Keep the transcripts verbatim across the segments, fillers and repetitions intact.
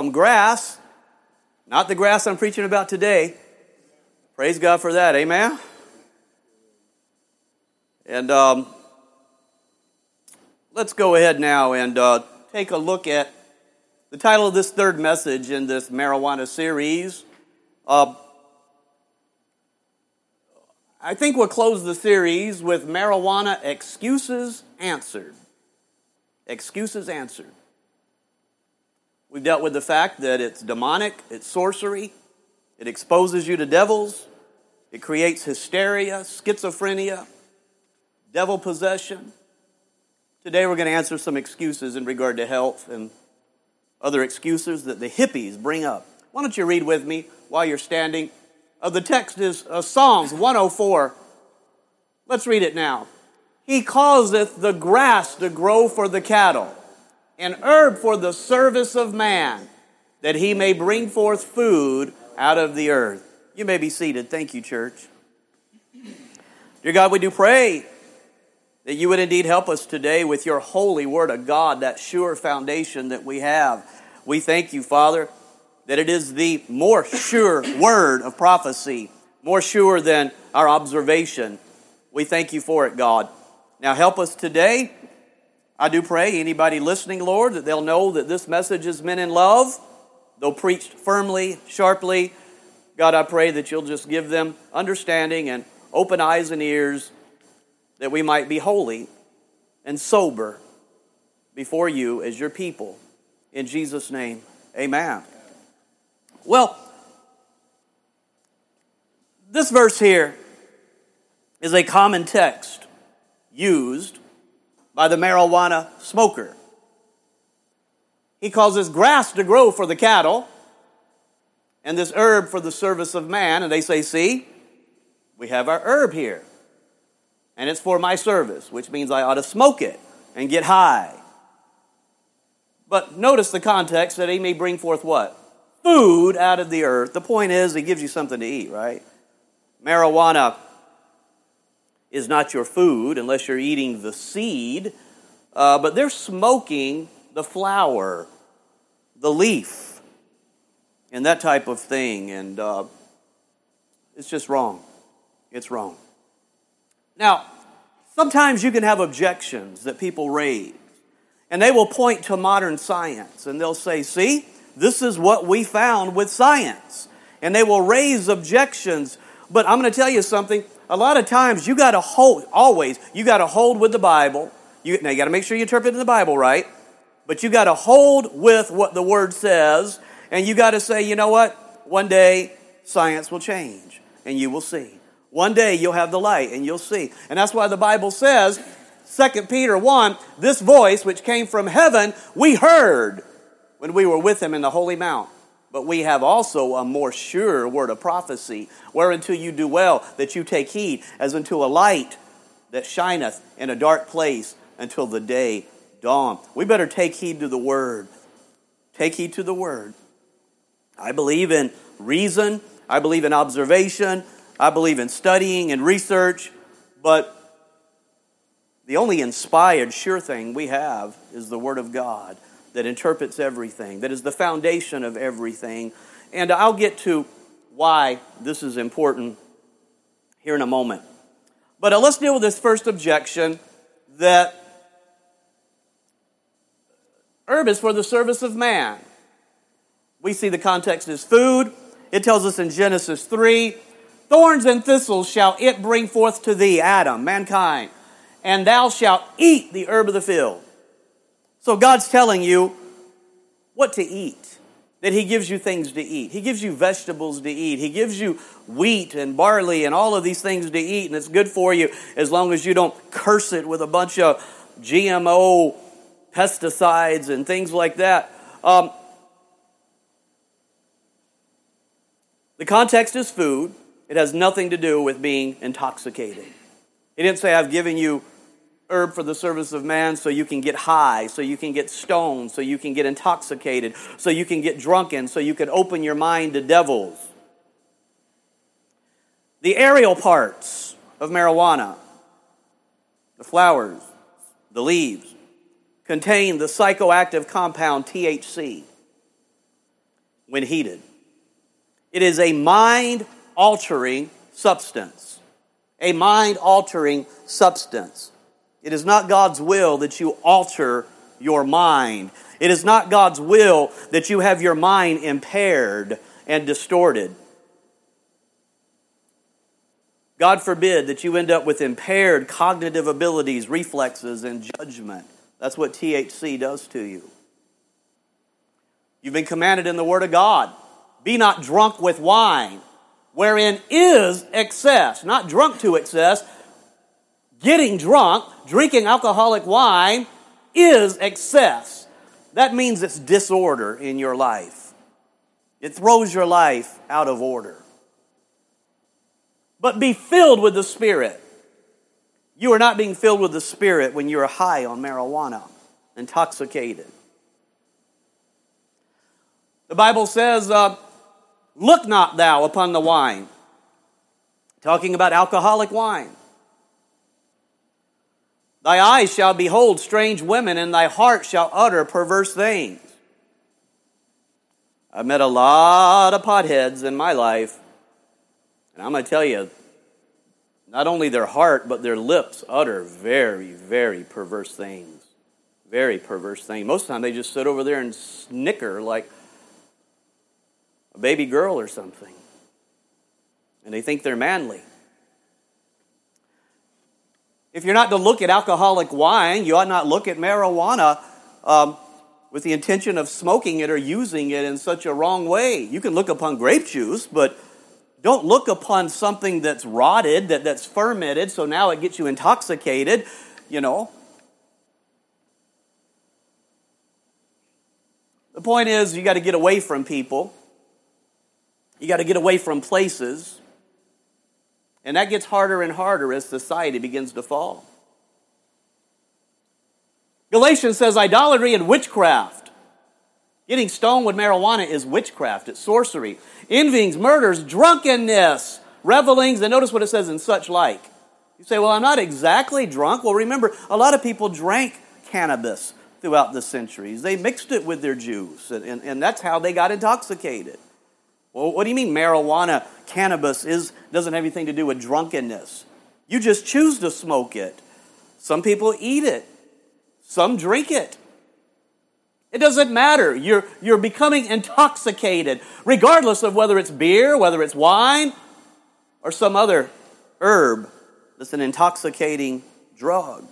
some grass, not the grass I'm preaching about today. Praise God for that, amen? And um, let's go ahead now and uh, take a look at the title of this third message in this marijuana series. Uh, I think we'll close the series with marijuana excuses answered. Excuses answered. We've dealt with the fact that it's demonic, it's sorcery, it exposes you to devils, it creates hysteria, schizophrenia, devil possession. Today we're going to answer some excuses in regard to health and other excuses that the hippies bring up. Why don't you read with me while you're standing? Uh, the text is uh, Psalms one oh four. Let's read it now. He causeth the grass to grow for the cattle, and herb for the service of man, that he may bring forth food out of the earth. You may be seated. Thank you, church. Dear God, we do pray that you would indeed help us today with your holy word of God, that sure foundation that we have. We thank you, Father, that it is the more sure word of prophecy, more sure than our observation. We thank you for it, God. Now help us today. I do pray, anybody listening, Lord, that they'll know that this message is meant in love, though preached firmly, sharply. God, I pray that you'll just give them understanding and open eyes and ears, that we might be holy and sober before you as your people. In Jesus' name, amen. Well, this verse here is a common text used by the marijuana smoker. He causes grass to grow for the cattle and this herb for the service of man. And they say, see, we have our herb here. And it's for my service, which means I ought to smoke it and get high. But notice the context, that he may bring forth what? Food out of the earth. The point is, he gives you something to eat, right? Marijuana is not your food unless you're eating the seed. Uh, but they're smoking the flower, the leaf, and that type of thing. And uh, it's just wrong. It's wrong. Now, sometimes you can have objections that people raise, and they will point to modern science, and they'll say, see, this is what we found with science. And they will raise objections. But I'm going to tell you something. A lot of times you got to hold, always, you got to hold with the Bible. You, now you got to make sure you interpret the Bible right. But you got to hold with what the Word says. And you got to say, you know what? One day science will change, and you will see. One day you'll have the light and you'll see. And that's why the Bible says, Second Peter one, this voice which came from heaven, we heard when we were with him in the holy mount. But we have also a more sure word of prophecy, whereunto you do well that you take heed, as unto a light that shineth in a dark place until the day dawn. We better take heed to the word. Take heed to the word. I believe in reason. I believe in observation. I believe in studying and research, but the only inspired, sure thing we have is the Word of God that interprets everything, that is the foundation of everything. And I'll get to why this is important here in a moment. But uh, let's deal with this first objection, that herb is for the service of man. We see the context is food. It tells us in Genesis three, thorns and thistles shall it bring forth to thee, Adam, mankind, and thou shalt eat the herb of the field. So God's telling you what to eat, that he gives you things to eat. He gives you vegetables to eat. He gives you wheat and barley and all of these things to eat, and it's good for you as long as you don't curse it with a bunch of G M O pesticides and things like that. Um, the context is food. It has nothing to do with being intoxicated. He didn't say, I've given you herb for the service of man so you can get high, so you can get stoned, so you can get intoxicated, so you can get drunken, so you can open your mind to devils. The aerial parts of marijuana, the flowers, the leaves, contain the psychoactive compound T H C. when heated. It is a mind-altering substance. A mind-altering substance. It is not God's will that you alter your mind. It is not God's will that you have your mind impaired and distorted. God forbid that you end up with impaired cognitive abilities, reflexes, and judgment. That's what T H C does to you. You've been commanded in the Word of God, be not drunk with wine, wherein is excess. Not drunk to excess. Getting drunk, drinking alcoholic wine, is excess. That means it's disorder in your life. It throws your life out of order. But be filled with the Spirit. You are not being filled with the Spirit when you are high on marijuana, intoxicated. The Bible says, uh, look not thou upon the wine. Talking about alcoholic wine. Thy eyes shall behold strange women, and thy heart shall utter perverse things. I've met a lot of potheads in my life. And I'm going to tell you, not only their heart, but their lips utter very, very perverse things. Very perverse things. Most of the time they just sit over there and snicker like a baby girl or something. And they think they're manly. If you're not to look at alcoholic wine, you ought not look at marijuana um, with the intention of smoking it or using it in such a wrong way. You can look upon grape juice, but don't look upon something that's rotted, that, that's fermented, so now it gets you intoxicated, you know. The point is, you got to get away from people. You got to get away from places. And that gets harder and harder as society begins to fall. Galatians says idolatry and witchcraft. Getting stoned with marijuana is witchcraft. It's sorcery. Envyings, murders, drunkenness, revelings, and notice what it says in such like. You say, well, I'm not exactly drunk. Well, remember, a lot of people drank cannabis throughout the centuries. They mixed it with their juice, and, and, and that's how they got intoxicated. Well, what do you mean marijuana, cannabis is doesn't have anything to do with drunkenness? You just choose to smoke it. Some people eat it. Some drink it. It doesn't matter. You're, you're becoming intoxicated, regardless of whether it's beer, whether it's wine, or some other herb that's an intoxicating drug.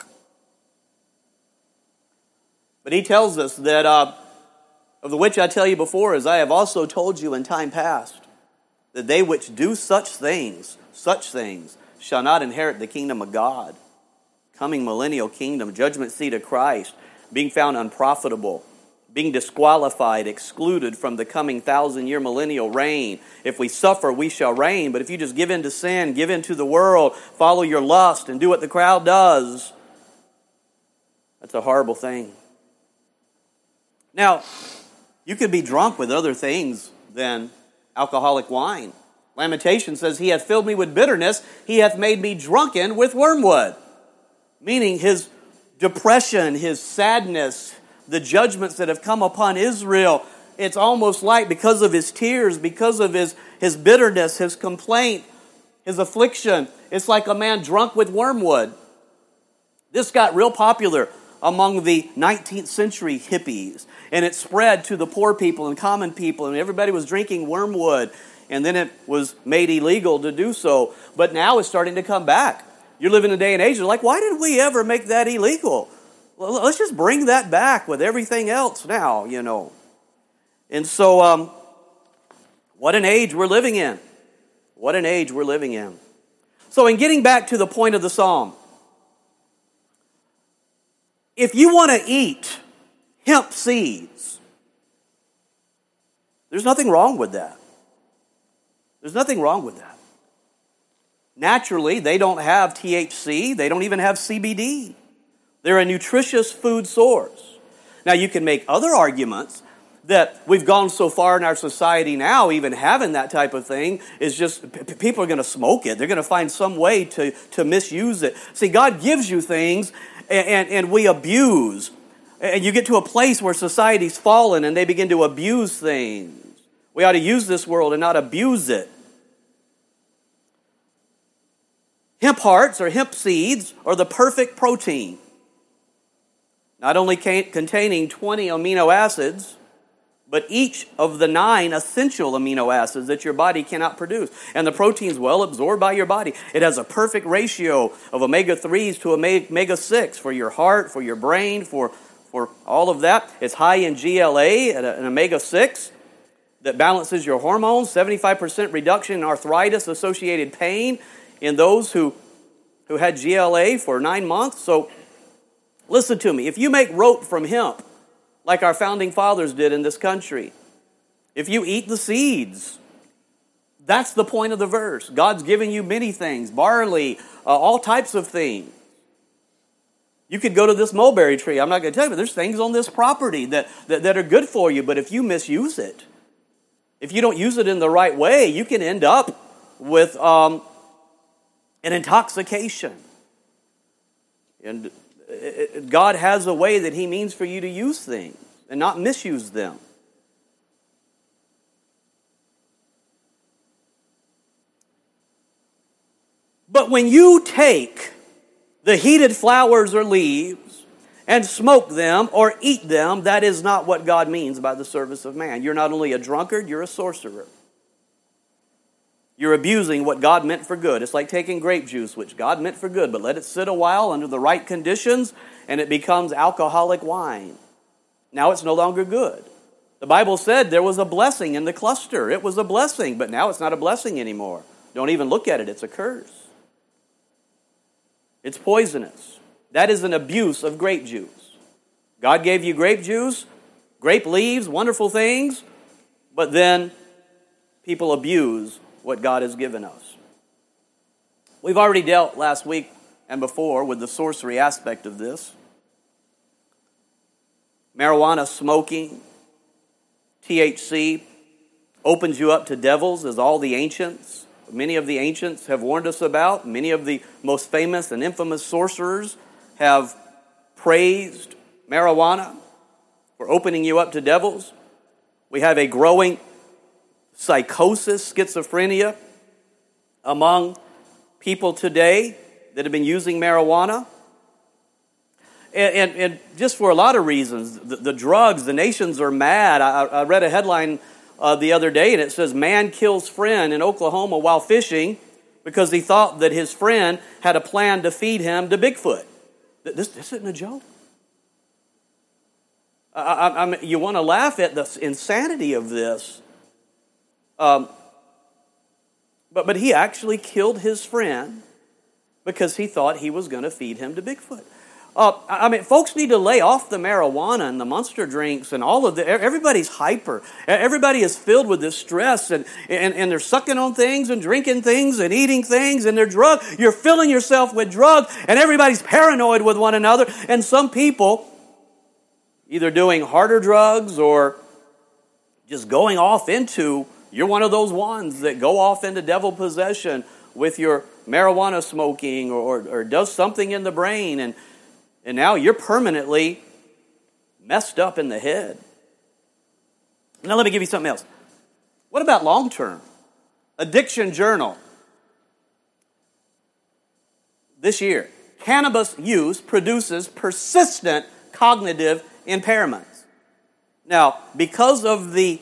But he tells us that, uh, of the which I tell you before, as I have also told you in time past, that they which do such things, such things, shall not inherit the kingdom of God. Coming millennial kingdom, judgment seat of Christ, being found unprofitable, being disqualified, excluded from the coming thousand-year millennial reign. If we suffer, we shall reign. But if you just give in to sin, give in to the world, follow your lust, and do what the crowd does, that's a horrible thing. Now, you could be drunk with other things than alcoholic wine. Lamentation says, he hath filled me with bitterness, he hath made me drunken with wormwood. Meaning his depression, his sadness, the judgments that have come upon Israel, it's almost like because of his tears, because of his, his bitterness, his complaint, his affliction, it's like a man drunk with wormwood. This got real popular among the nineteenth century hippies, and it spread to the poor people and common people, and everybody was drinking wormwood, and then it was made illegal to do so. But now it's starting to come back. You're living in a day and age, you're like, why did we ever make that illegal? Well, let's just bring that back with everything else now, you know. And so, um, what an age we're living in. What an age we're living in. So in getting back to the point of the psalm, if you want to eat hemp seeds, there's nothing wrong with that. There's nothing wrong with that. Naturally, they don't have T H C. They don't even have C B D. They're a nutritious food source. Now, you can make other arguments that we've gone so far in our society now, even having that type of thing, is just p- people are going to smoke it. They're going to find some way to, to misuse it. See, God gives you things, and, and, and we abuse. And you get to a place where society's fallen, and they begin to abuse things. We ought to use this world and not abuse it. Hemp hearts or hemp seeds are the perfect protein. Not only containing twenty amino acids, but each of the nine essential amino acids that your body cannot produce. And the protein is well absorbed by your body. It has a perfect ratio of omega threes to omega six for your heart, for your brain, for, for all of that. It's high in G L A, an omega six, that balances your hormones. seventy-five percent reduction in arthritis-associated pain in those who, who had G L A for nine months. So listen to me. If you make rope from hemp, like our founding fathers did in this country, if you eat the seeds, that's the point of the verse. God's given you many things, barley, uh, all types of things. You could go to this mulberry tree. I'm not going to tell you, but there's things on this property that, that, that are good for you. But if you misuse it, if you don't use it in the right way, you can end up with um, an intoxication. And God has a way that He means for you to use things and not misuse them. But when you take the heated flowers or leaves and smoke them or eat them, that is not what God means by the service of man. You're not only a drunkard, you're a sorcerer. You're abusing what God meant for good. It's like taking grape juice, which God meant for good, but let it sit a while under the right conditions, and it becomes alcoholic wine. Now it's no longer good. The Bible said there was a blessing in the cluster. It was a blessing, but now it's not a blessing anymore. Don't even look at it. It's a curse. It's poisonous. That is an abuse of grape juice. God gave you grape juice, grape leaves, wonderful things, but then people abuse what God has given us. We've already dealt last week and before with the sorcery aspect of this. Marijuana smoking, T H C, opens you up to devils, as all the ancients, many of the ancients have warned us about. Many of the most famous and infamous sorcerers have praised marijuana for opening you up to devils. We have a growing psychosis, schizophrenia among people today that have been using marijuana. And, and, and just for a lot of reasons, the, the drugs, the nations are mad. I, I read a headline uh, the other day, and it says, man kills friend in Oklahoma while fishing because he thought that his friend had a plan to feed him to Bigfoot. This, this isn't a joke. I, I, I mean, you want to laugh at the insanity of this. Um, but, but he actually killed his friend because he thought he was going to feed him to Bigfoot. Uh, I mean, folks need to lay off the marijuana and the Monster drinks and all of the. Everybody's hyper. Everybody is filled with this stress, and, and, and they're sucking on things and drinking things and eating things, and they're drug. You're filling yourself with drugs, and everybody's paranoid with one another. And some people either doing harder drugs or just going off into. You're one of those ones that go off into devil possession with your marijuana smoking or, or, or does something in the brain, and and now you're permanently messed up in the head. Now let me give you something else. What about long term? Addiction Journal. This year, cannabis use produces persistent cognitive impairments. Now, because of the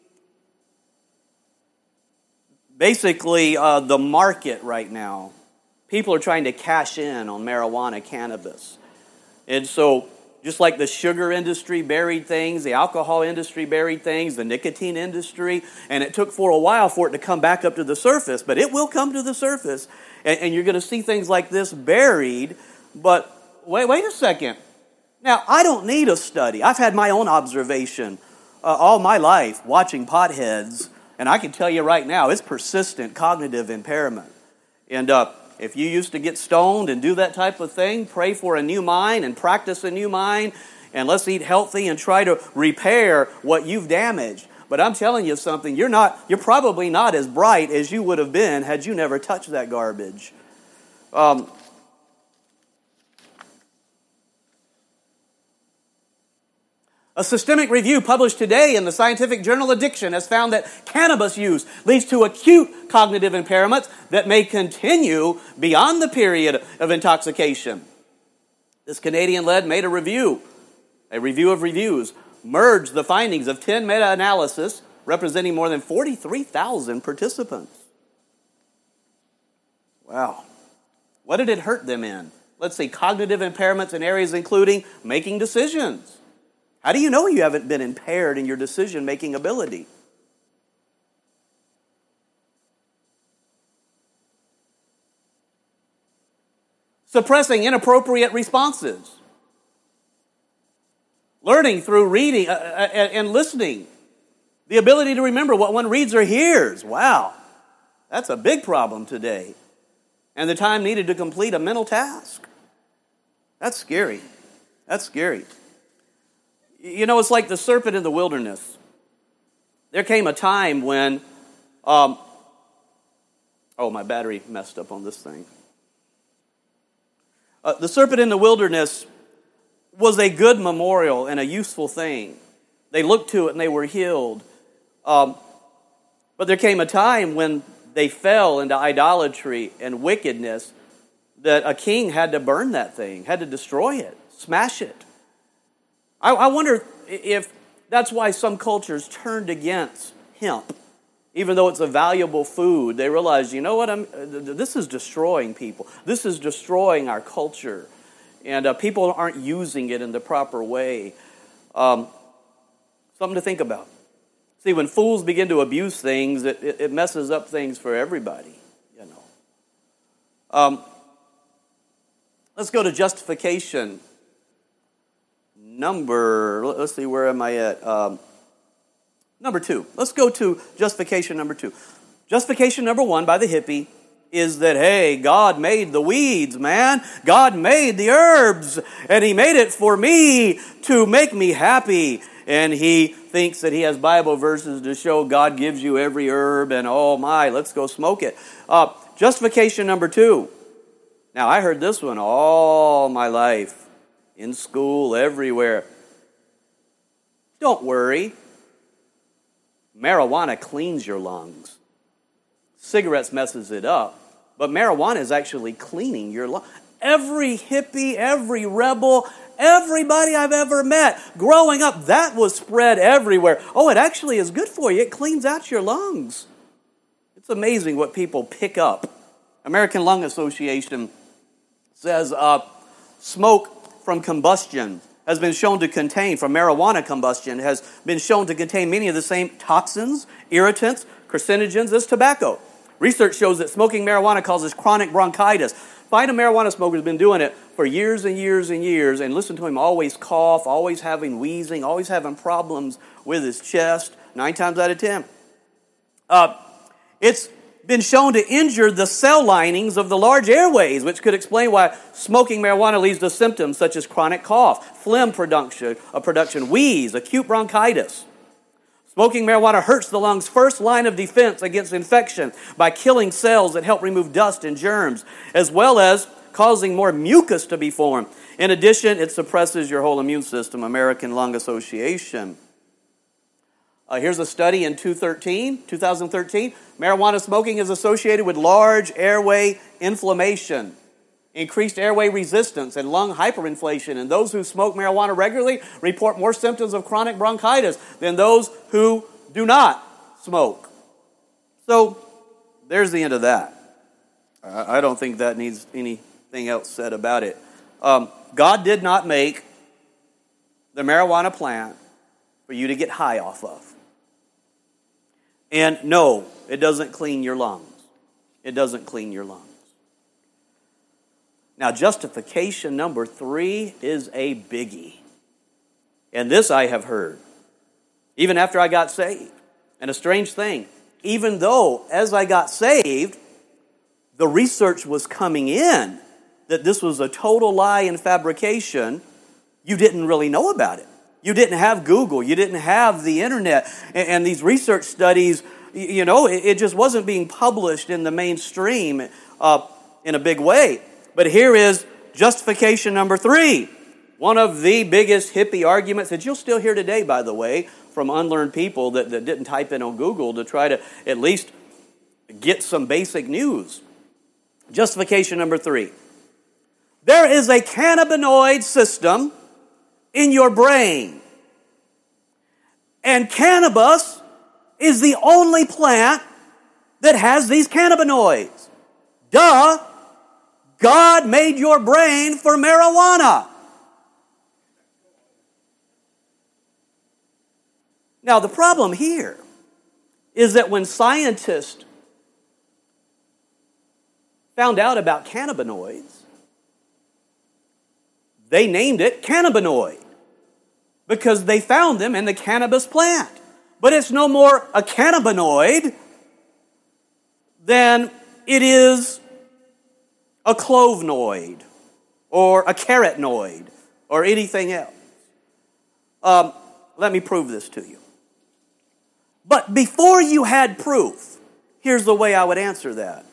Basically, uh, the market right now, people are trying to cash in on marijuana, cannabis. And so, just like the sugar industry buried things, the alcohol industry buried things, the nicotine industry, and it took for a while for it to come back up to the surface, but it will come to the surface, and, and you're going to see things like this buried. But wait, wait a second. Now, I don't need a study. I've had my own observation uh, all my life watching potheads. And I can tell you right now, it's persistent cognitive impairment. And uh, if you used to get stoned and do that type of thing, pray for a new mind and practice a new mind, and let's eat healthy and try to repair what you've damaged. But I'm telling you something, you're not, you're probably not as bright as you would have been had you never touched that garbage. Um, A systemic review published today in the scientific journal Addiction has found that cannabis use leads to acute cognitive impairments that may continue beyond the period of intoxication. This Canadian-led meta review, a review of reviews, merged the findings of ten meta-analyses representing more than forty-three thousand participants. Wow. What did it hurt them in? Let's see, cognitive impairments in areas including making decisions. How do you know you haven't been impaired in your decision-making ability? Suppressing inappropriate responses. Learning through reading uh, and listening. The ability to remember what one reads or hears. Wow, that's a big problem today. And the time needed to complete a mental task. That's scary. That's scary. You know, it's like the serpent in the wilderness. There came a time when, um, oh, my battery messed up on this thing. Uh, the serpent in the wilderness was a good memorial and a useful thing. They looked to it and they were healed. Um, but there came a time when they fell into idolatry and wickedness that a king had to burn that thing, had to destroy it, smash it. I, I wonder if that's why some cultures turned against hemp. Even though it's a valuable food, they realized, you know what, I'm, this is destroying people. This is destroying our culture. And uh, people aren't using it in the proper way. Um, something to think about. See, when fools begin to abuse things, it, it, it messes up things for everybody, you know. Um, let's go to justification. Number, let's see, where am I at? Um, number two. Let's go to justification number two. Justification number one by the hippie is that, hey, God made the weeds, man. God made the herbs, and He made it for me to make me happy. And he thinks that he has Bible verses to show God gives you every herb, and oh my, let's go smoke it. Uh, justification number two. Now, I heard this one all my life. In school, everywhere. Don't worry. Marijuana cleans your lungs. Cigarettes messes it up. But marijuana is actually cleaning your lungs. Every hippie, every rebel, everybody I've ever met, growing up, that was spread everywhere. Oh, it actually is good for you. It cleans out your lungs. It's amazing what people pick up. American Lung Association says uh, smoke from combustion has been shown to contain, from marijuana combustion, has been shown to contain many of the same toxins, irritants, carcinogens as tobacco. Research shows that smoking marijuana causes chronic bronchitis. Find a marijuana smoker who's been doing it for years and years and years, and listen to him always cough, always having wheezing, always having problems with his chest, nine times out of ten. Uh, it's been shown to injure the cell linings of the large airways, which could explain why smoking marijuana leads to symptoms such as chronic cough, phlegm production, uh, production, wheeze, acute bronchitis. Smoking marijuana hurts the lungs' first line of defense against infection by killing cells that help remove dust and germs, as well as causing more mucus to be formed. In addition, it suppresses your whole immune system. American Lung Association. Uh, here's a study in two thousand thirteen. Marijuana smoking is associated with large airway inflammation, increased airway resistance, and lung hyperinflation. And those who smoke marijuana regularly report more symptoms of chronic bronchitis than those who do not smoke. So, there's the end of that. I don't think that needs anything else said about it. Um, God did not make the marijuana plant for you to get high off of. And no, it doesn't clean your lungs. It doesn't clean your lungs. Now, justification number three is a biggie. And this I have heard, even after I got saved. And a strange thing, even though as I got saved, the research was coming in that this was a total lie and fabrication, you didn't really know about it. You didn't have Google. You didn't have the internet. And, and these research studies, you know, it, it just wasn't being published in the mainstream uh, in a big way. But here is justification number three. One of the biggest hippie arguments that you'll still hear today, by the way, from unlearned people that, that didn't type in on Google to try to at least get some basic news. Justification number three. There is a cannabinoid system in your brain. And cannabis is the only plant that has these cannabinoids. Duh! God made your brain for marijuana. Now, the problem here is that when scientists found out about cannabinoids, they named it cannabinoid because they found them in the cannabis plant. But it's no more a cannabinoid than it is a clovenoid or a carotenoid or anything else. Um, let me prove this to you. But before you had proof, here's the way I would answer that.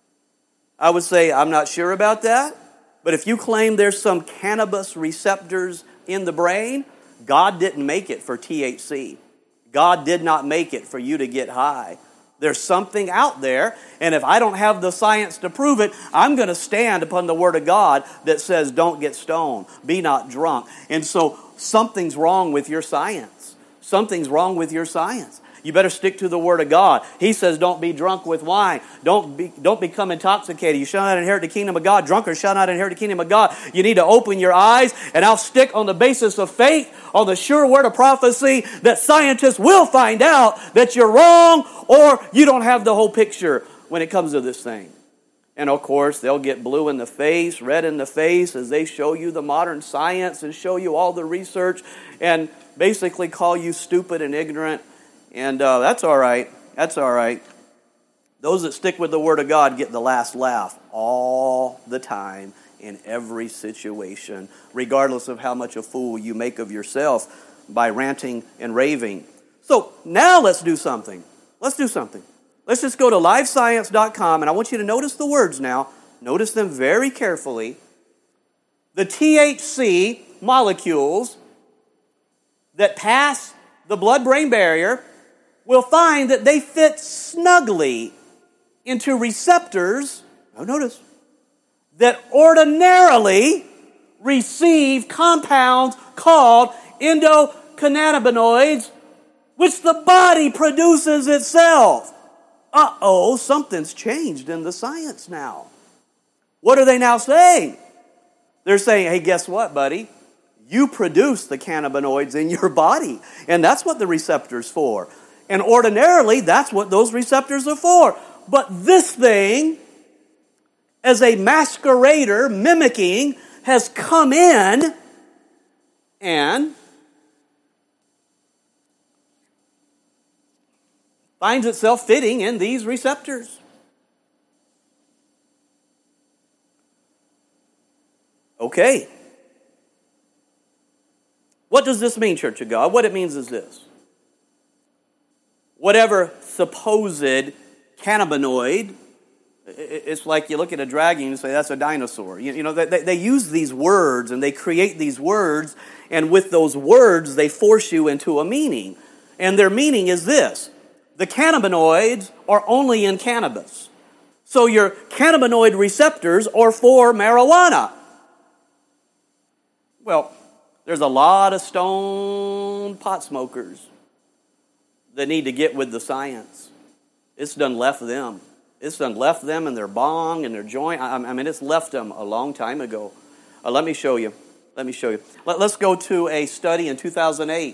I would say, I'm not sure about that, but if you claim there's some cannabis receptors in the brain, God didn't make it for T H C. God did not make it for you to get high. There's something out there, and if I don't have the science to prove it, I'm going to stand upon the Word of God that says, don't get stoned, be not drunk. And so something's wrong with your science. Something's wrong with your science. You better stick to the Word of God. He says, don't be drunk with wine. Don't be, don't become intoxicated. You shall not inherit the kingdom of God. Drunkards shall not inherit the kingdom of God. You need to open your eyes, and I'll stick on the basis of faith, on the sure word of prophecy, that scientists will find out that you're wrong or you don't have the whole picture when it comes to this thing. And of course, they'll get blue in the face, red in the face as they show you the modern science and show you all the research and basically call you stupid and ignorant. And uh, that's all right. That's all right. Those that stick with the Word of God get the last laugh all the time in every situation, regardless of how much a fool you make of yourself by ranting and raving. So now let's do something. Let's do something. Let's just go to live science dot com, and I want you to notice the words now. Notice them very carefully. The T H C molecules that pass the blood-brain barrier will find that they fit snugly into receptors, now notice, that ordinarily receive compounds called endocannabinoids, which the body produces itself. Uh-oh, something's changed in the science now. What are they now saying? They're saying, hey, guess what, buddy? You produce the cannabinoids in your body, and that's what the receptor's for. And ordinarily, that's what those receptors are for. But this thing, as a masquerader, mimicking, has come in and finds itself fitting in these receptors. Okay. What does this mean, Church of God? What it means is this. Whatever supposed cannabinoid, it's like you look at a dragon and say, that's a dinosaur. You, you know, they, they use these words and they create these words, and with those words, they force you into a meaning. And their meaning is this. The cannabinoids are only in cannabis. So your cannabinoid receptors are for marijuana. Well, there's a lot of stone pot smokers that need to get with the science. It's done left them. It's done left them and their bong and their joint. I, I mean, it's left them a long time ago. Uh, let me show you. Let me show you. Let, let's go to a study in two thousand eight.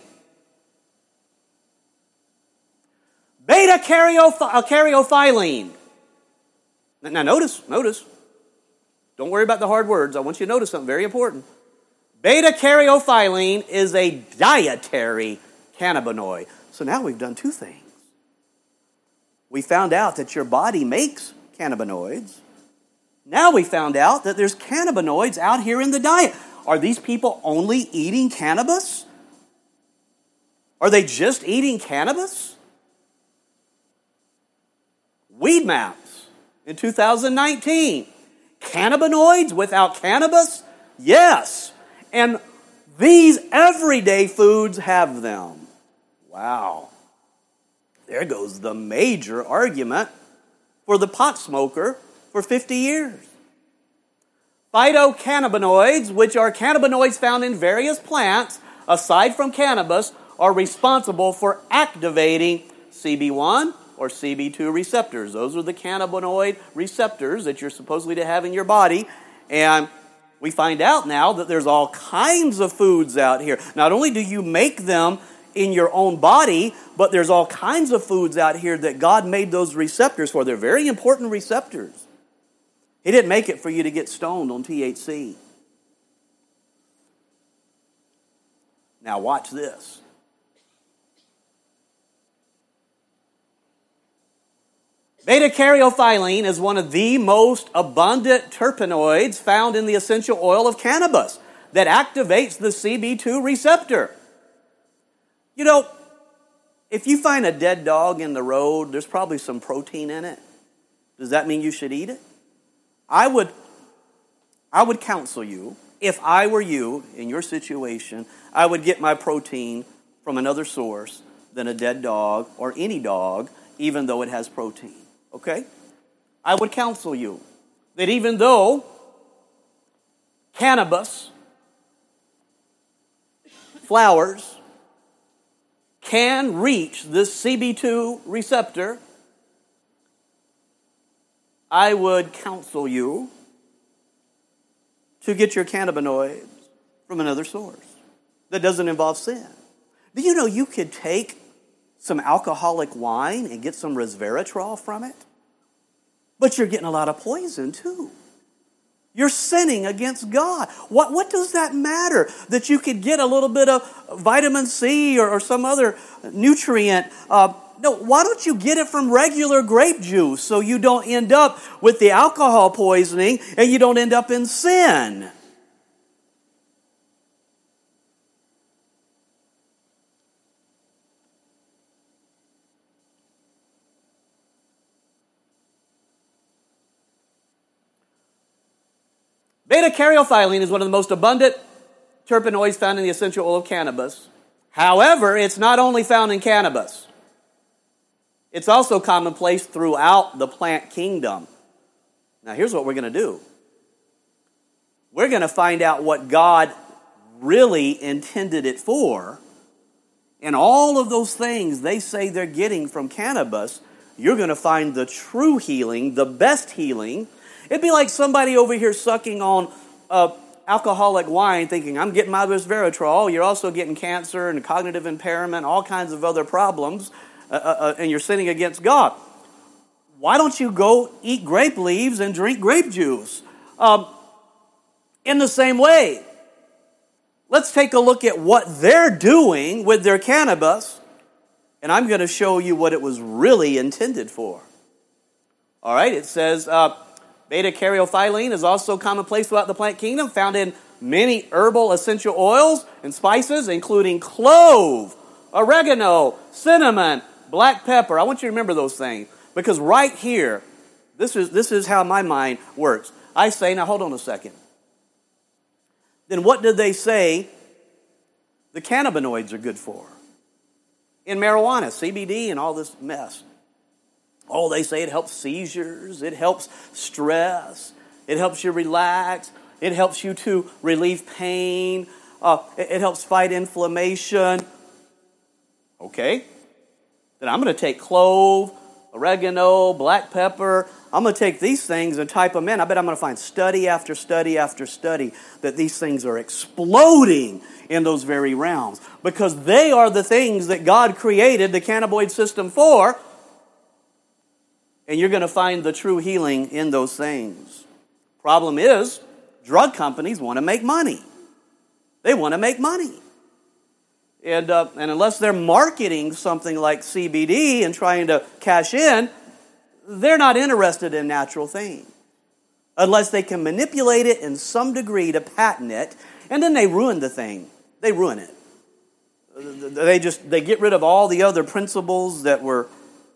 Beta-caryophyllene. Now notice, notice. Don't worry about the hard words. I want you to notice something very important. Beta-caryophyllene is a dietary cannabinoid. So now we've done two things. We found out that your body makes cannabinoids. Now we found out that there's cannabinoids out here in the diet. Are these people only eating cannabis? Are they just eating cannabis? Weed Maps in two thousand nineteen. Cannabinoids without cannabis? Yes. And These everyday foods have them. Wow. There goes the major argument for the pot smoker for fifty years. Phytocannabinoids, which are cannabinoids found in various plants, aside from cannabis, are responsible for activating C B one or C B two receptors. Those are the cannabinoid receptors that you're supposedly to have in your body. And we find out now that there's all kinds of foods out here. Not only do you make them in your own body, but there's all kinds of foods out here that God made those receptors for. They're very important receptors. He didn't make it for you to get stoned on T H C. Now watch this. Beta-caryophyllene is one of the most abundant terpenoids found in the essential oil of cannabis that activates the C B two receptor. You know, if you find a dead dog in the road, there's probably some protein in it. Does that mean you should eat it? I would, I would counsel you, if I were you in your situation, I would get my protein from another source than a dead dog or any dog, even though it has protein. Okay? I would counsel you that even though cannabis, flowers, can reach this C B two receptor, I would counsel you to get your cannabinoids from another source that doesn't involve sin. Do you know you could take some alcoholic wine and get some resveratrol from it? But you're getting a lot of poison too. You're sinning against God. What, what does that matter? That you could get a little bit of vitamin C or, or some other nutrient. Uh, no, why don't you get it from regular grape juice so you don't end up with the alcohol poisoning and you don't end up in sin? Beta-caryophyllene is one of the most abundant terpenoids found in the essential oil of cannabis. However, it's not only found in cannabis. It's also commonplace throughout the plant kingdom. Now, here's what we're going to do. We're going to find out what God really intended it for. And all of those things they say they're getting from cannabis, you're going to find the true healing, the best healing. It'd be like somebody over here sucking on uh, alcoholic wine thinking, I'm getting my resveratrol. You're also getting cancer and cognitive impairment, all kinds of other problems, uh, uh, and you're sinning against God. Why don't you go eat grape leaves and drink grape juice? Um, in the same way, let's take a look at what they're doing with their cannabis, and I'm going to show you what it was really intended for. All right, it says... Uh, Beta-caryophyllene is also commonplace throughout the plant kingdom, found in many herbal essential oils and spices, including clove, oregano, cinnamon, black pepper. I want you to remember those things, because right here, this is, this is how my mind works. I say, now hold on a second. Then what did they say the cannabinoids are good for? In marijuana, C B D and all this mess. Oh, they say it helps seizures, it helps stress, it helps you relax, it helps you to relieve pain, uh, it, it helps fight inflammation. Okay, then I'm going to take clove, oregano, black pepper. I'm going to take these things and type them in. I bet I'm going to find study after study after study that these things are exploding in those very realms, because they are the things that God created the cannabinoid system for. And you're going to find the true healing in those things. Problem is, drug companies want to make money. They want to make money. And, uh, and unless they're marketing something like C B D and trying to cash in, they're not interested in natural things. Unless they can manipulate it in some degree to patent it, and then they ruin the thing. They ruin it. They just, they get rid of all the other principles that were...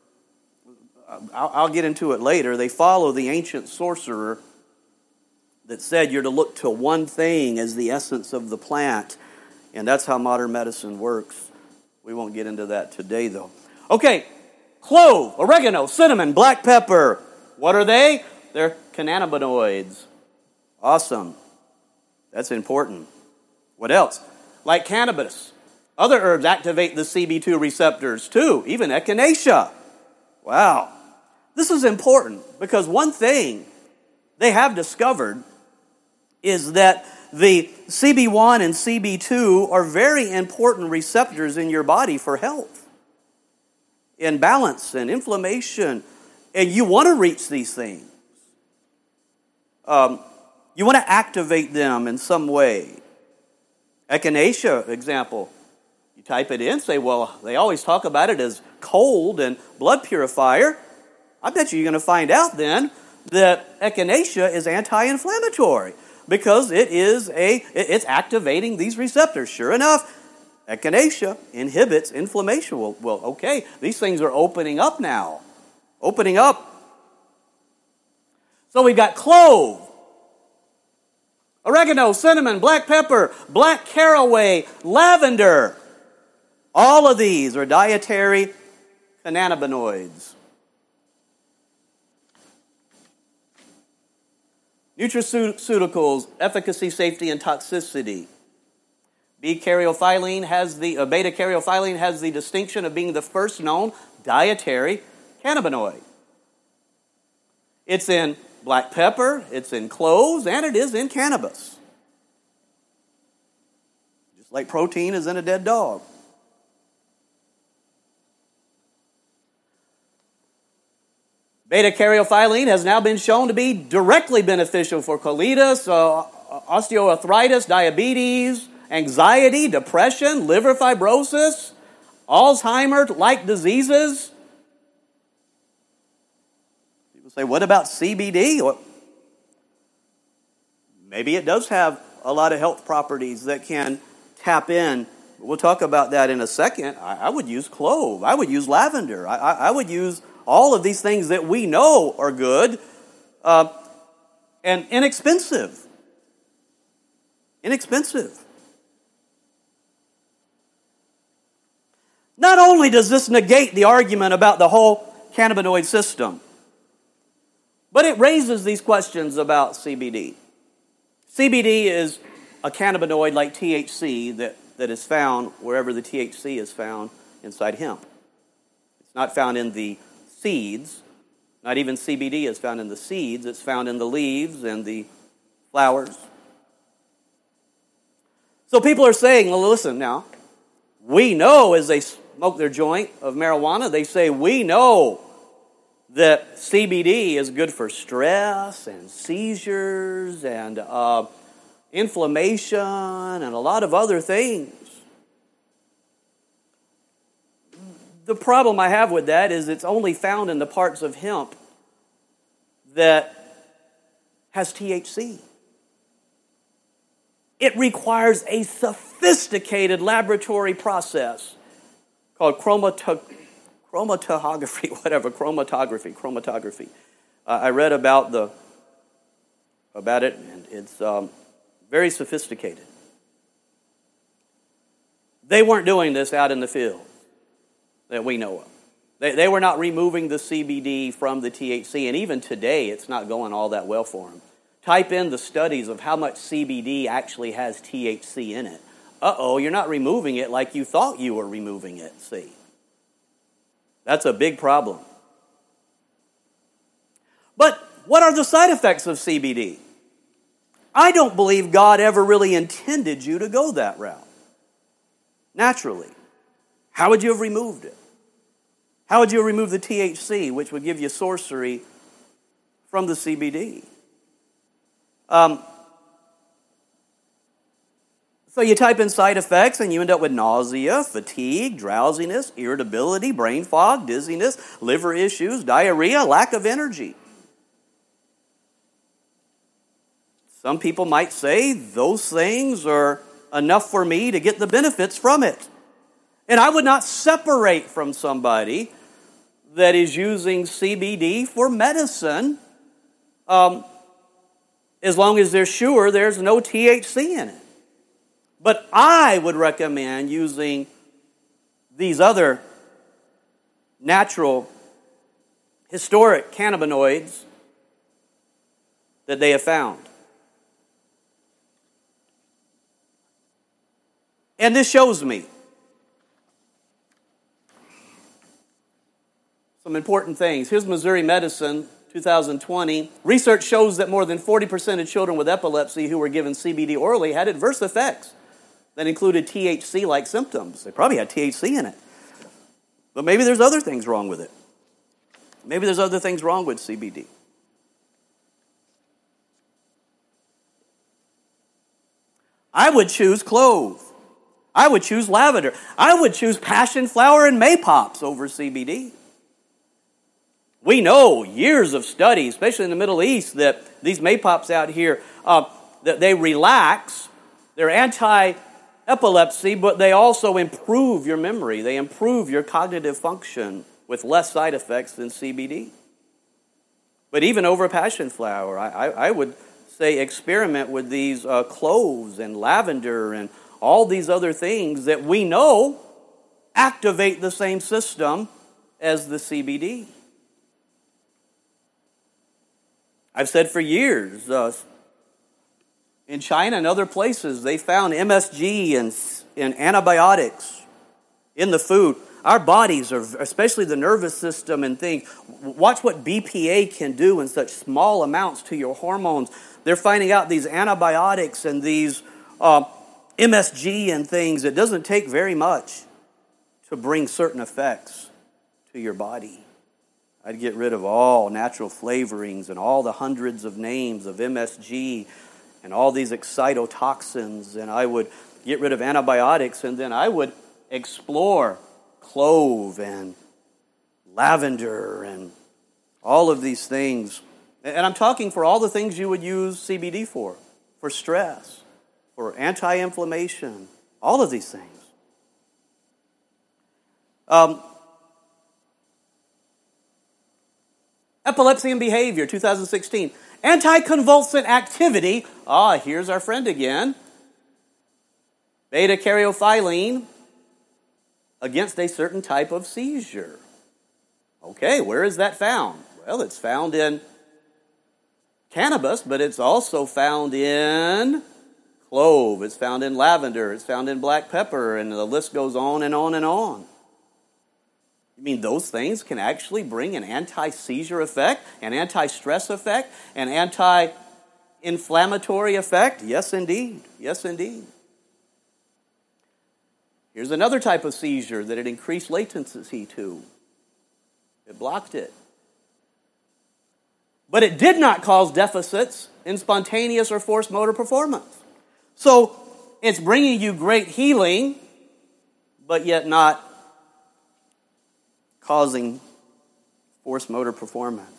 I'll, I'll get into it later. They follow the ancient sorcerer that said you're to look to one thing as the essence of the plant. And that's how modern medicine works. We won't get into that today, though. Okay, clove, oregano, cinnamon, black pepper. What are they? They're cannabinoids. Awesome. That's important. What else? Like cannabis. Other herbs activate the C B two receptors too, even echinacea. Wow. This is important because one thing they have discovered is that the C B one and C B two are very important receptors in your body for health, in balance and inflammation, and you want to reach these things. Um, you want to activate them in some way. Echinacea, example. You type it in, say, well, they always talk about it as cold and blood purifier. I bet you you're going to find out then that echinacea is anti-inflammatory because it is a it's activating these receptors. Sure enough, echinacea inhibits inflammation. Well, well, okay, these things are opening up now. Opening up. So we've got clove, oregano, cinnamon, black pepper, black caraway, lavender. All of these are dietary cannabinoids. Nutraceuticals, efficacy, safety, and toxicity. B-caryophyllene has the uh, beta-caryophyllene has the distinction of being the first known dietary cannabinoid. It's in black pepper, it's in cloves, and it is in cannabis. Just like protein is in a dead dog. Beta-caryophyllene has now been shown to be directly beneficial for colitis, uh, osteoarthritis, diabetes, anxiety, depression, liver fibrosis, Alzheimer's-like diseases. People say, what about C B D? Well, maybe it does have a lot of health properties that can tap in. We'll talk about that in a second. I, I would use clove. I would use lavender. I, I, I would use all of these things that we know are good uh, and inexpensive. Inexpensive. Not only does this negate the argument about the whole cannabinoid system, but it raises these questions about C B D. C B D is a cannabinoid like T H C that, that is found wherever the T H C is found inside hemp. It's not found in the seeds. Not even C B D is found in the seeds. It's found in the leaves and the flowers. So people are saying, well, listen now, we know as they smoke their joint of marijuana, they say, we know that C B D is good for stress and seizures and uh, inflammation and a lot of other things. The problem I have with that is it's only found in the parts of hemp that has T H C. It requires a sophisticated laboratory process called chromato- chromatography, whatever, chromatography, chromatography. Uh, I read about the about it, and it's um, very sophisticated. They weren't doing this out in the field that we know of. They, they were not removing the C B D from the T H C, and even today it's not going all that well for them. Type in the studies of how much C B D actually has T H C in it. Uh-oh, you're not removing it like you thought you were removing it, see. That's a big problem. But what are the side effects of C B D? I don't believe God ever really intended you to go that route. Naturally. How would you have removed it? How would you have removed the T H C, which would give you sorcery, from the C B D? Um, so you type in side effects and you end up with nausea, fatigue, drowsiness, irritability, brain fog, dizziness, liver issues, diarrhea, lack of energy. Some people might say those things are enough for me to get the benefits from it. And I would not separate from somebody that is using C B D for medicine um, as long as they're sure there's no T H C in it. But I would recommend using these other natural, historic cannabinoids that they have found. And this shows me some important things. Here's Missouri Medicine, two thousand twenty. Research shows that more than forty percent of children with epilepsy who were given C B D orally had adverse effects that included T H C-like symptoms. They probably had T H C in it. But maybe there's other things wrong with it. Maybe there's other things wrong with C B D. I would choose clove. I would choose lavender. I would choose passion flower and maypops over C B D. We know years of study, especially in the Middle East, that these maypops out here, uh, that they relax. They're anti-epilepsy, but they also improve your memory. They improve your cognitive function with less side effects than C B D. But even over passion flower, I, I, I would say experiment with these uh, cloves and lavender and all these other things that we know activate the same system as the C B D. I've said for years, uh, in China and other places, they found M S G and, and antibiotics in the food. Our bodies, are, especially the nervous system and things, watch what B P A can do in such small amounts to your hormones. They're finding out these antibiotics and these uh, M S G and things, it doesn't take very much to bring certain effects to your body. I'd get rid of all natural flavorings and all the hundreds of names of M S G and all these excitotoxins, and I would get rid of antibiotics, and then I would explore clove and lavender and all of these things. And I'm talking for all the things you would use C B D for, for stress, for anti-inflammation, all of these things. Um, Epilepsy and Behavior, two thousand sixteen. Anticonvulsant activity. Ah, here's our friend again. Beta-caryophyllene against a certain type of seizure. Okay, where is that found? Well, it's found in cannabis, but it's also found in clove. It's found in lavender. It's found in black pepper, and the list goes on and on and on. You mean those things can actually bring an anti-seizure effect, an anti-stress effect, an anti-inflammatory effect? Yes, indeed. Yes, indeed. Here's another type of seizure that it increased latency to. It blocked it. But it did not cause deficits in spontaneous or forced motor performance. So it's bringing you great healing, but yet not causing forced motor performance.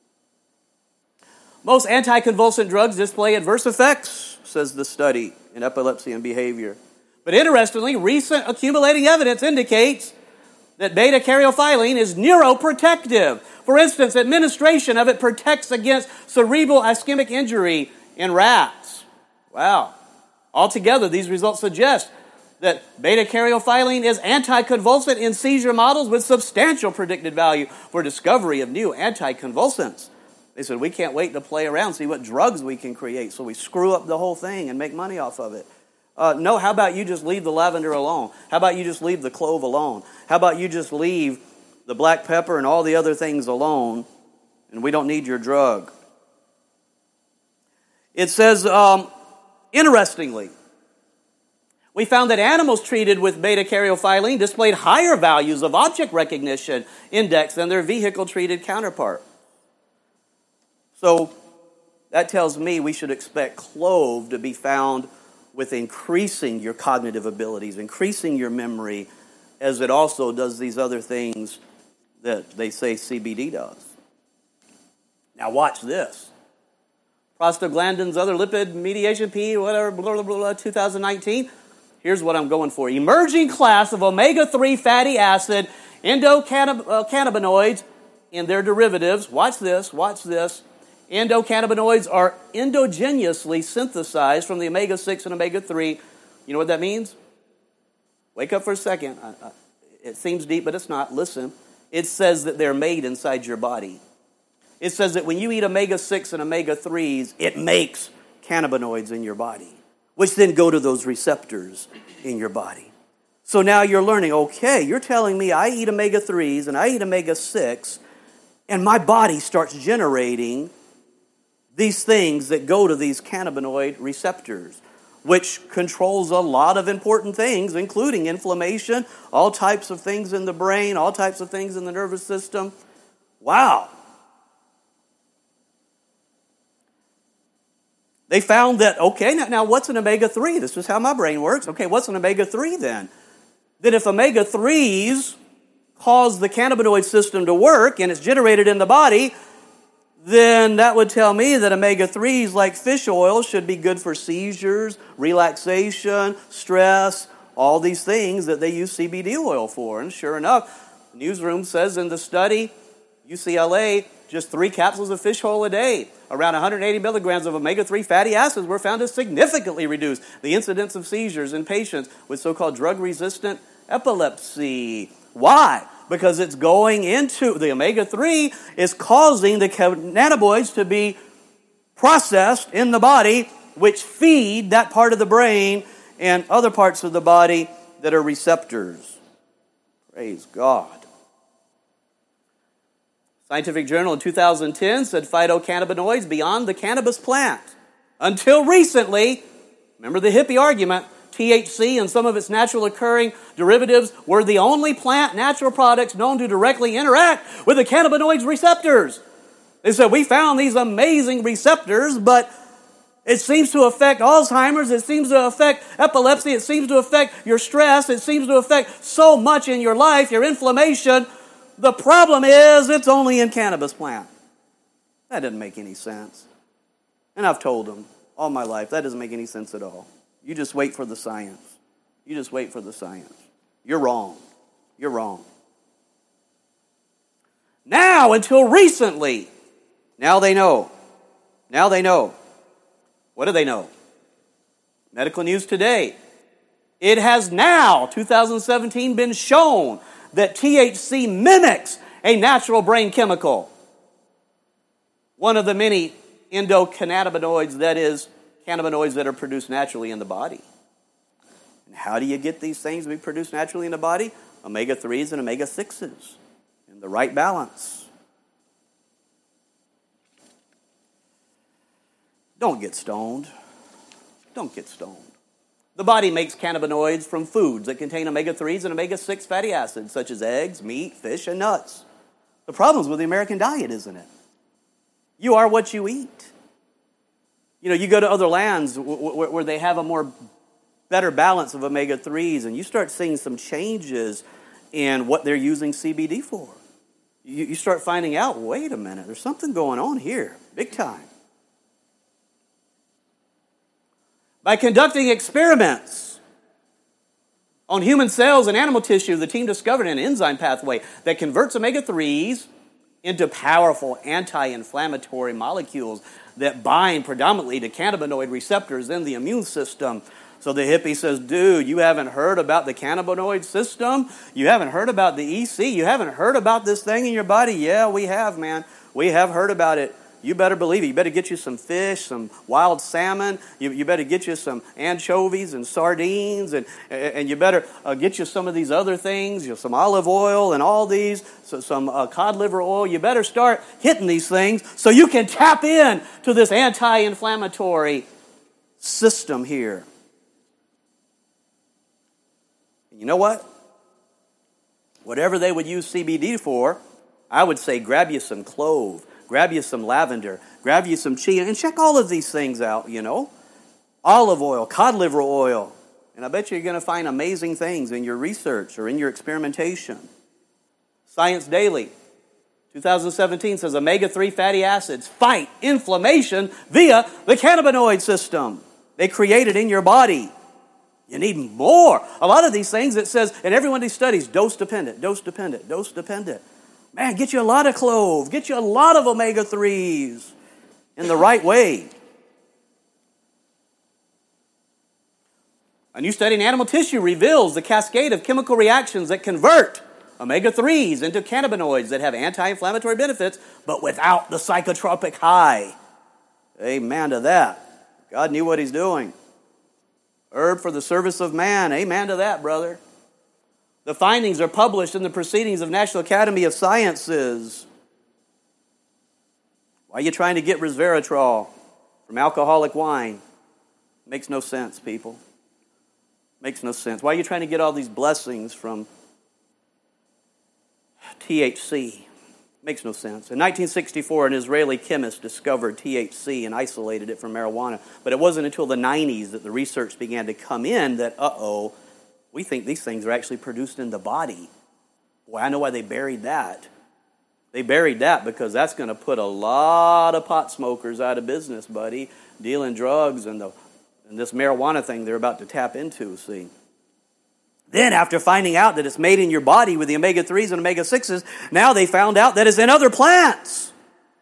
Most anticonvulsant drugs display adverse effects, says the study in Epilepsy and Behavior. But interestingly, recent accumulating evidence indicates that beta-caryophyllene is neuroprotective. For instance, administration of it protects against cerebral ischemic injury in rats. Wow. Altogether, these results suggest that beta-caryophyllene is anticonvulsant in seizure models with substantial predicted value for discovery of new anticonvulsants. They said, we can't wait to play around, see what drugs we can create, so we screw up the whole thing and make money off of it. Uh, no, how about you just leave the lavender alone? How about you just leave the clove alone? How about you just leave the black pepper and all the other things alone, and we don't need your drug? It says, um, interestingly, we found that animals treated with beta-caryophyllene displayed higher values of object recognition index than their vehicle-treated counterpart. So that tells me we should expect clove to be found with increasing your cognitive abilities, increasing your memory, as it also does these other things that they say C B D does. Now watch this. Prostaglandins, other lipid mediation, P, whatever, blah, blah, blah, blah, two thousand nineteen. Here's what I'm going for. Emerging class of omega three fatty acid endocannabinoids and their derivatives. Watch this, watch this. Endocannabinoids are endogenously synthesized from the omega six and omega three You know what that means? Wake up for a second. I, I, it seems deep, but it's not. Listen. It says that they're made inside your body. It says that when you eat omega six and omega threes, it makes cannabinoids in your body, which then go to those receptors in your body. So now you're learning, okay, you're telling me I eat omega threes and I eat omega six, and my body starts generating these things that go to these cannabinoid receptors, which controls a lot of important things, including inflammation, all types of things in the brain, all types of things in the nervous system. Wow. They found that, okay, now, now what's an omega three? This is how my brain works. Okay, what's an omega three then? That if omega threes cause the cannabinoid system to work and it's generated in the body, then that would tell me that omega threes like fish oil should be good for seizures, relaxation, stress, all these things that they use C B D oil for. And sure enough, the newsroom says in the study, U C L A, just three capsules of fish oil a day, around one hundred eighty milligrams of omega three fatty acids were found to significantly reduce the incidence of seizures in patients with so-called drug-resistant epilepsy. Why? Because it's going into, the omega three is causing the cannabinoids to be processed in the body, which feed that part of the brain and other parts of the body that are receptors. Praise God. Scientific Journal in two thousand ten said phytocannabinoids beyond the cannabis plant. Until recently, remember the hippie argument, T H C and some of its natural occurring derivatives were the only plant natural products known to directly interact with the cannabinoids receptors. They said, we found these amazing receptors, but it seems to affect Alzheimer's, it seems to affect epilepsy, it seems to affect your stress, it seems to affect so much in your life, your inflammation. The problem is it's only in cannabis plant. That doesn't make any sense. And I've told them all my life, that doesn't make any sense at all. You just wait for the science. You just wait for the science. You're wrong. You're wrong. Now, until recently, now they know. Now they know. What do they know? Medical News Today. It has now, two thousand seventeen, been shown that T H C mimics a natural brain chemical. One of the many endocannabinoids, that is, cannabinoids that are produced naturally in the body. And how do you get these things to be produced naturally in the body? omega threes and omega sixes in the right balance. Don't get stoned. Don't get stoned. The body makes cannabinoids from foods that contain omega threes and omega six fatty acids, such as eggs, meat, fish, and nuts. The problem's with the American diet, isn't it? You are what you eat. You know, you go to other lands where they have a more better balance of omega threes, and you start seeing some changes in what they're using C B D for. You start finding out, wait a minute, there's something going on here, big time. By conducting experiments on human cells and animal tissue, the team discovered an enzyme pathway that converts omega threes into powerful anti-inflammatory molecules that bind predominantly to cannabinoid receptors in the immune system. So the hippie says, dude, you haven't heard about the cannabinoid system? You haven't heard about the E C? You haven't heard about this thing in your body? Yeah, we have, man. We have heard about it. You better believe it. You better get you some fish, some wild salmon. You, you better get you some anchovies and sardines, and and you better uh, get you some of these other things, you know, some olive oil and all these, so some uh, cod liver oil. You better start hitting these things so you can tap in to this anti-inflammatory system here. And you know what? Whatever they would use C B D for, I would say grab you some clove. Grab you some lavender, grab you some chia, and check all of these things out, you know. Olive oil, cod liver oil. And I bet you're going to find amazing things in your research or in your experimentation. Science Daily, twenty seventeen says omega three fatty acids fight inflammation via the cannabinoid system. They create it in your body. You need more. A lot of these things, it says in every one of these studies, dose dependent, dose dependent, dose dependent. Man, get you a lot of clove. Get you a lot of omega threes in the right way. A new study in animal tissue reveals the cascade of chemical reactions that convert omega threes into cannabinoids that have anti-inflammatory benefits, but without the psychotropic high. Amen to that. God knew what he's doing. Herb for the service of man. Amen to that, brother. The findings are published in the Proceedings of National Academy of Sciences. Why are you trying to get resveratrol from alcoholic wine? Makes no sense, people. Makes no sense. Why are you trying to get all these blessings from T H C? Makes no sense. In nineteen sixty-four, an Israeli chemist discovered T H C and isolated it from marijuana. But it wasn't until the nineties that the research began to come in that, uh-oh, we think these things are actually produced in the body. Boy, I know why they buried that. They buried that because that's going to put a lot of pot smokers out of business, buddy, dealing drugs and, the, and this marijuana thing they're about to tap into, see. Then, after finding out that it's made in your body with the omega threes and omega sixes, now they found out that it's in other plants.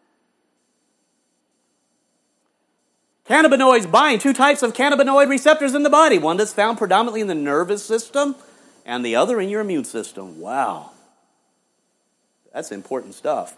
Cannabinoids bind two types of cannabinoid receptors in the body. One that's found predominantly in the nervous system and the other in your immune system. Wow. That's important stuff.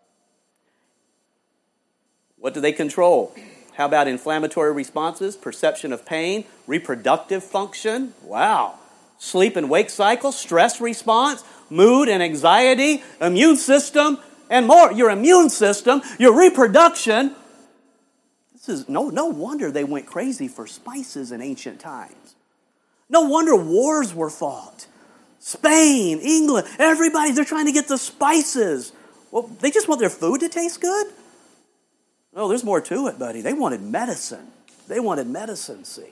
What do they control? How about inflammatory responses, perception of pain, reproductive function? Wow. Sleep and wake cycle, stress response, mood and anxiety, immune system, and more. Your immune system, your reproduction. This is no, no wonder they went crazy for spices in ancient times. No wonder wars were fought. Spain, England, everybody, they're trying to get the spices. Well, they just want their food to taste good? No, there's more to it, buddy. They wanted medicine. They wanted medicine, see.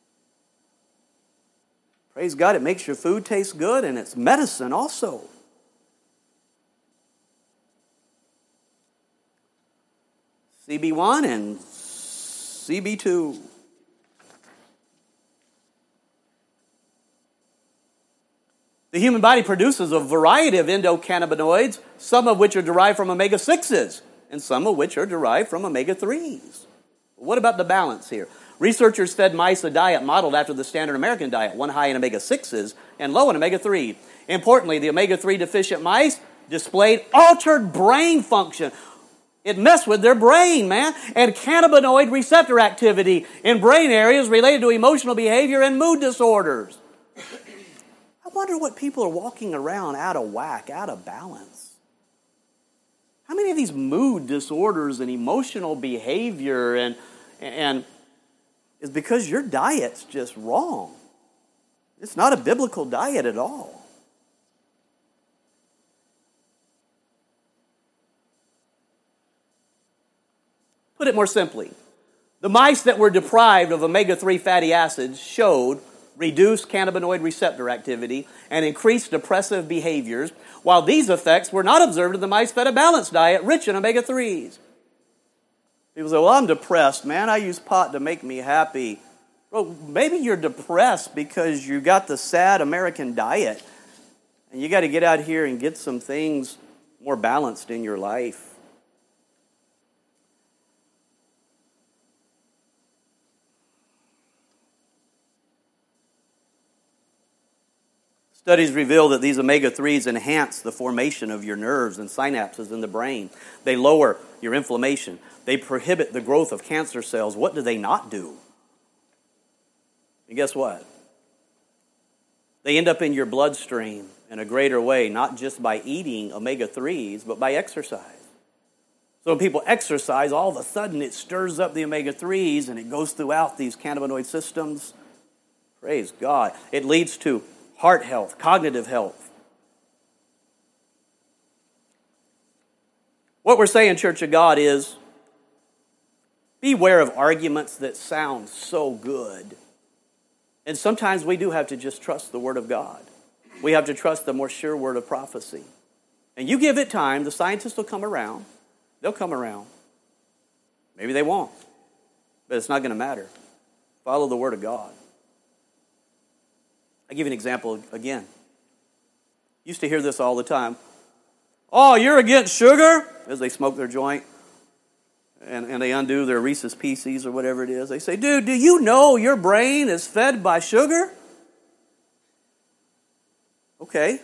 Praise God, it makes your food taste good, and it's medicine also. C B one and C B two. The human body produces a variety of endocannabinoids, some of which are derived from omega sixes, and some of which are derived from omega threes. What about the balance here? Researchers fed mice a diet modeled after the standard American diet, one high in omega sixes and low in omega three. Importantly, the omega three deficient mice displayed altered brain function. It messed with their brain, man, and cannabinoid receptor activity in brain areas related to emotional behavior and mood disorders. I wonder what people are walking around out of whack, out of balance. How many of these mood disorders and emotional behavior and and is because your diet's just wrong. It's not a biblical diet at all. Put it more simply, the mice that were deprived of omega three fatty acids showed reduced cannabinoid receptor activity and increased depressive behaviors, while these effects were not observed in the mice fed a balanced diet rich in omega threes. People say, well, I'm depressed, man. I use pot to make me happy. Well, maybe you're depressed because you got the sad American diet, and you got to get out here and get some things more balanced in your life. Studies reveal that these omega threes enhance the formation of your nerves and synapses in the brain. They lower your inflammation. They prohibit the growth of cancer cells. What do they not do? And guess what? They end up in your bloodstream in a greater way, not just by eating omega threes, but by exercise. So when people exercise, all of a sudden it stirs up the omega threes and it goes throughout these cannabinoid systems. Praise God. It leads to heart health, cognitive health. What we're saying, Church of God, is beware of arguments that sound so good. And sometimes we do have to just trust the Word of God. We have to trust the more sure word of prophecy. And you give it time, the scientists will come around. They'll come around. Maybe they won't. But it's not going to matter. Follow the Word of God. I'll give you an example again. Used to hear this all the time. Oh, you're against sugar? As they smoke their joint. and, and they undo their Reese's Pieces or whatever it is. They say, dude, do you know your brain is fed by sugar? Okay.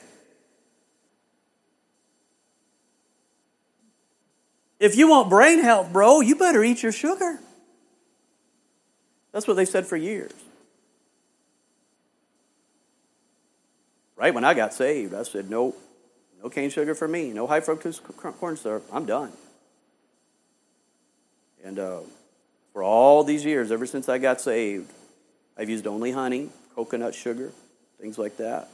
If you want brain health, bro, you better eat your sugar. That's what they said for years. Right when I got saved, I said, no, no cane sugar for me. No high fructose corn syrup. I'm done. And uh, for all these years, ever since I got saved, I've used only honey, coconut sugar, things like that.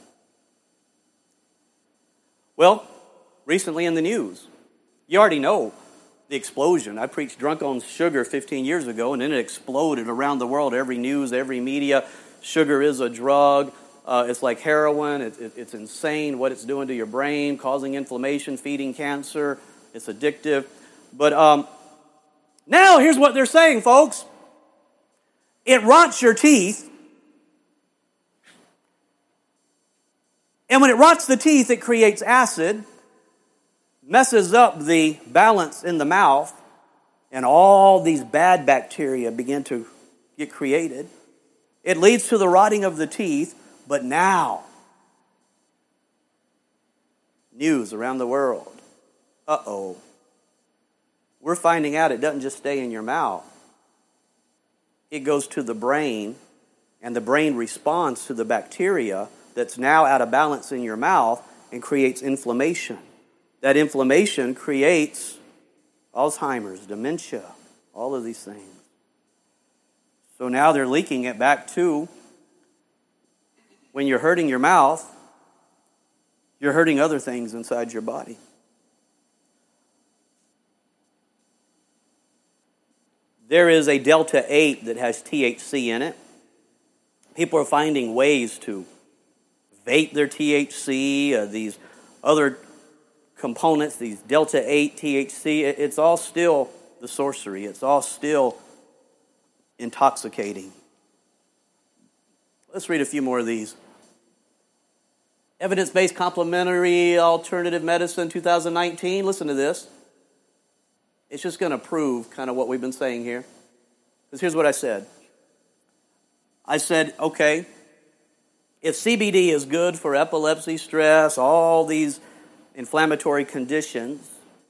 Well, recently in the news, you already know the explosion. I preached drunk on sugar fifteen years ago, and then it exploded around the world. Every news, every media, sugar is a drug. Uh, it's like heroin. It, it, it's insane what it's doing to your brain, causing inflammation, feeding cancer. It's addictive. But um, now here's what they're saying, folks. It rots your teeth. And when it rots the teeth, it creates acid, messes up the balance in the mouth, and all these bad bacteria begin to get created. It leads to the rotting of the teeth, but now, news around the world. Uh-oh. We're finding out it doesn't just stay in your mouth. It goes to the brain, and the brain responds to the bacteria that's now out of balance in your mouth and creates inflammation. That inflammation creates Alzheimer's, dementia, all of these things. So now they're leaking it back to when you're hurting your mouth, you're hurting other things inside your body. There is a Delta eight that has T H C in it. People are finding ways to vape their T H C, uh, these other components, these Delta eight T H C. It's all still the sorcery. It's all still intoxicating. Let's read a few more of these. Evidence-Based Complementary Alternative Medicine two thousand nineteen. Listen to this. It's just going to prove kind of what we've been saying here. Because here's what I said. I said, okay, if C B D is good for epilepsy, stress, all these inflammatory conditions,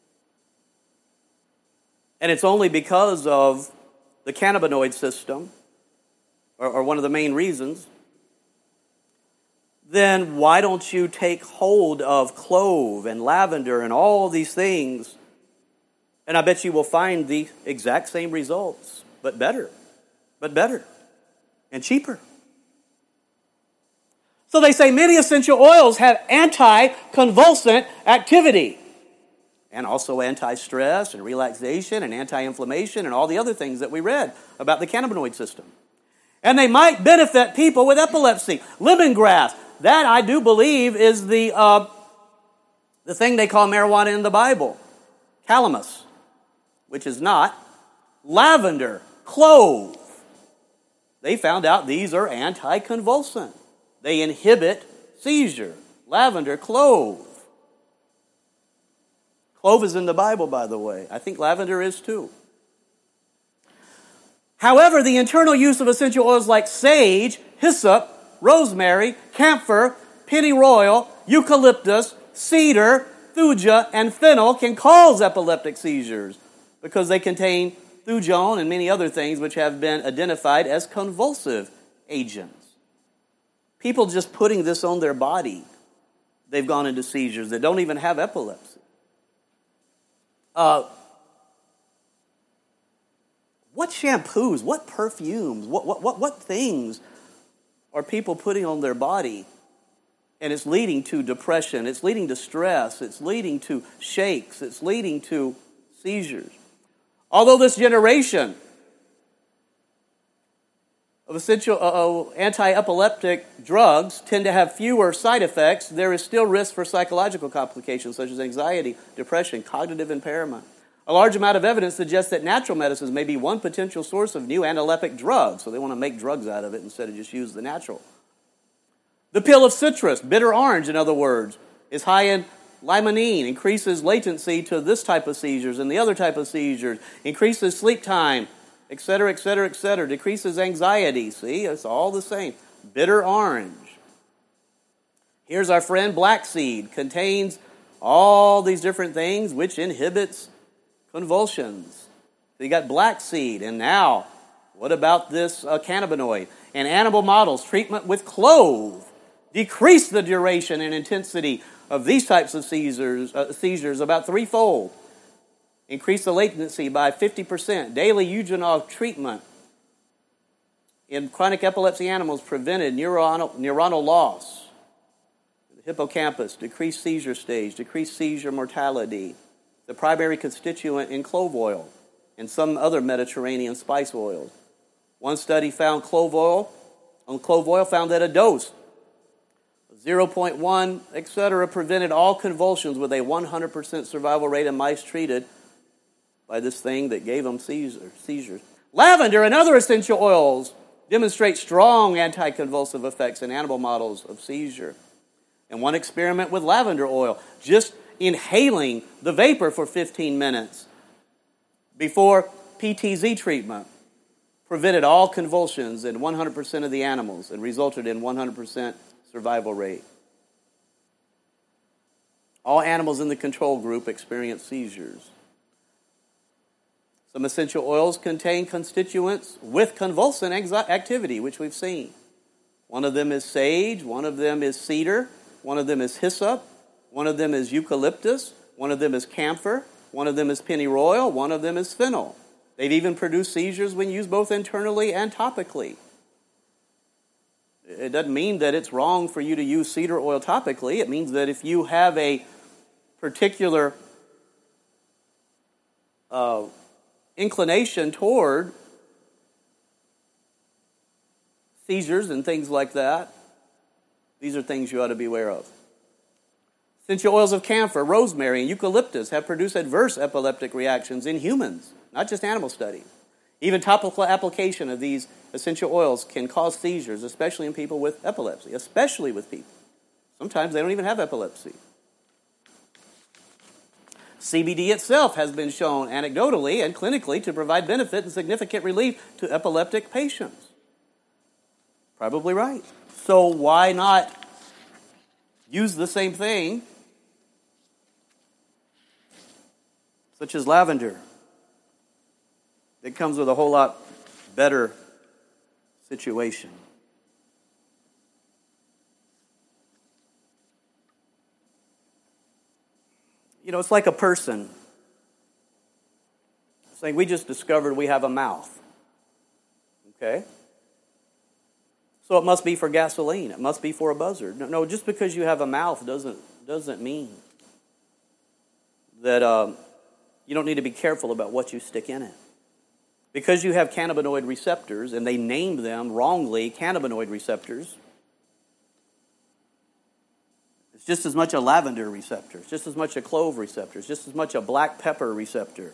and it's only because of the cannabinoid system, or, or one of the main reasons, then why don't you take hold of clove and lavender and all these things, and I bet you will find the exact same results, but better, but better, and cheaper. So they say many essential oils have anti-convulsant activity, and also anti-stress and relaxation and anti-inflammation and all the other things that we read about the cannabinoid system. And they might benefit people with epilepsy. Lemongrass, that I do believe is the, uh, the thing they call marijuana in the Bible. Calamus, which is not. Lavender, clove. They found out these are anti-convulsant. They inhibit seizure. Lavender, clove. Clove is in the Bible, by the way. I think lavender is too. However, the internal use of essential oils like sage, hyssop, rosemary, camphor, pennyroyal, eucalyptus, cedar, thuja, and fennel can cause epileptic seizures because they contain thujone and many other things which have been identified as convulsive agents. People just putting this on their body, they've gone into seizures that don't even have epilepsy. Uh, what shampoos, what perfumes, what, what, what, what things are people putting on their body? And it's leading to depression, it's leading to stress, it's leading to shakes, it's leading to seizures. Although this generation of essential uh, anti-epileptic drugs tend to have fewer side effects, there is still risk for psychological complications such as anxiety, depression, cognitive impairment. A large amount of evidence suggests that natural medicines may be one potential source of new analeptic drugs, so they want to make drugs out of it instead of just use the natural. The peel of citrus, bitter orange in other words, is high in Limonene increases latency to this type of seizures and the other type of seizures, increases sleep time, et cetera, et cetera, et cetera, decreases anxiety. See, it's all the same. Bitter orange. Here's our friend black seed. Contains all these different things which inhibits convulsions. So you got black seed. And now, what about this uh, cannabinoid? In animal models, treatment with clove decreased the duration and intensity of these types of seizures, uh, seizures about threefold. Increased the latency by fifty percent. Daily eugenol treatment in chronic epilepsy animals prevented neuronal, neuronal loss. The hippocampus, decreased seizure stage, decreased seizure mortality. The primary constituent in clove oil and some other Mediterranean spice oils. One study found clove oil, on clove oil found that a dose zero point one, et cetera, prevented all convulsions with a one hundred percent survival rate in mice treated by this thing that gave them seizures. Lavender and other essential oils demonstrate strong anticonvulsive effects in animal models of seizure. And one experiment with lavender oil, just inhaling the vapor for fifteen minutes before P T Z treatment, prevented all convulsions in one hundred percent of the animals and resulted in one hundred percent survival rate. All animals in the control group experienced seizures. Some essential oils contain constituents with convulsant activity, which we've seen. One of them is sage, one of them is cedar, one of them is hyssop, one of them is eucalyptus, one of them is camphor, one of them is pennyroyal, one of them is fennel. They've even produced seizures when used both internally and topically. It doesn't mean that it's wrong for you to use cedar oil topically. It means that if you have a particular uh, inclination toward seizures and things like that, these are things you ought to be aware of. Essential oils of camphor, rosemary, and eucalyptus have produced adverse epileptic reactions in humans, not just animal studies. Even topical application of these essential oils can cause seizures, especially in people with epilepsy, especially with people. Sometimes they don't even have epilepsy. C B D itself has been shown anecdotally and clinically to provide benefit and significant relief to epileptic patients. Probably right. So why not use the same thing, such as lavender? It comes with a whole lot better situation. You know, it's like a person saying, we just discovered we have a mouth. Okay? So it must be for gasoline. It must be for a buzzard. No, no, just because you have a mouth doesn't, doesn't mean that um, you don't need to be careful about what you stick in it. Because you have cannabinoid receptors, and they named them wrongly cannabinoid receptors, it's just as much a lavender receptor, it's just as much a clove receptor, it's just as much a black pepper receptor.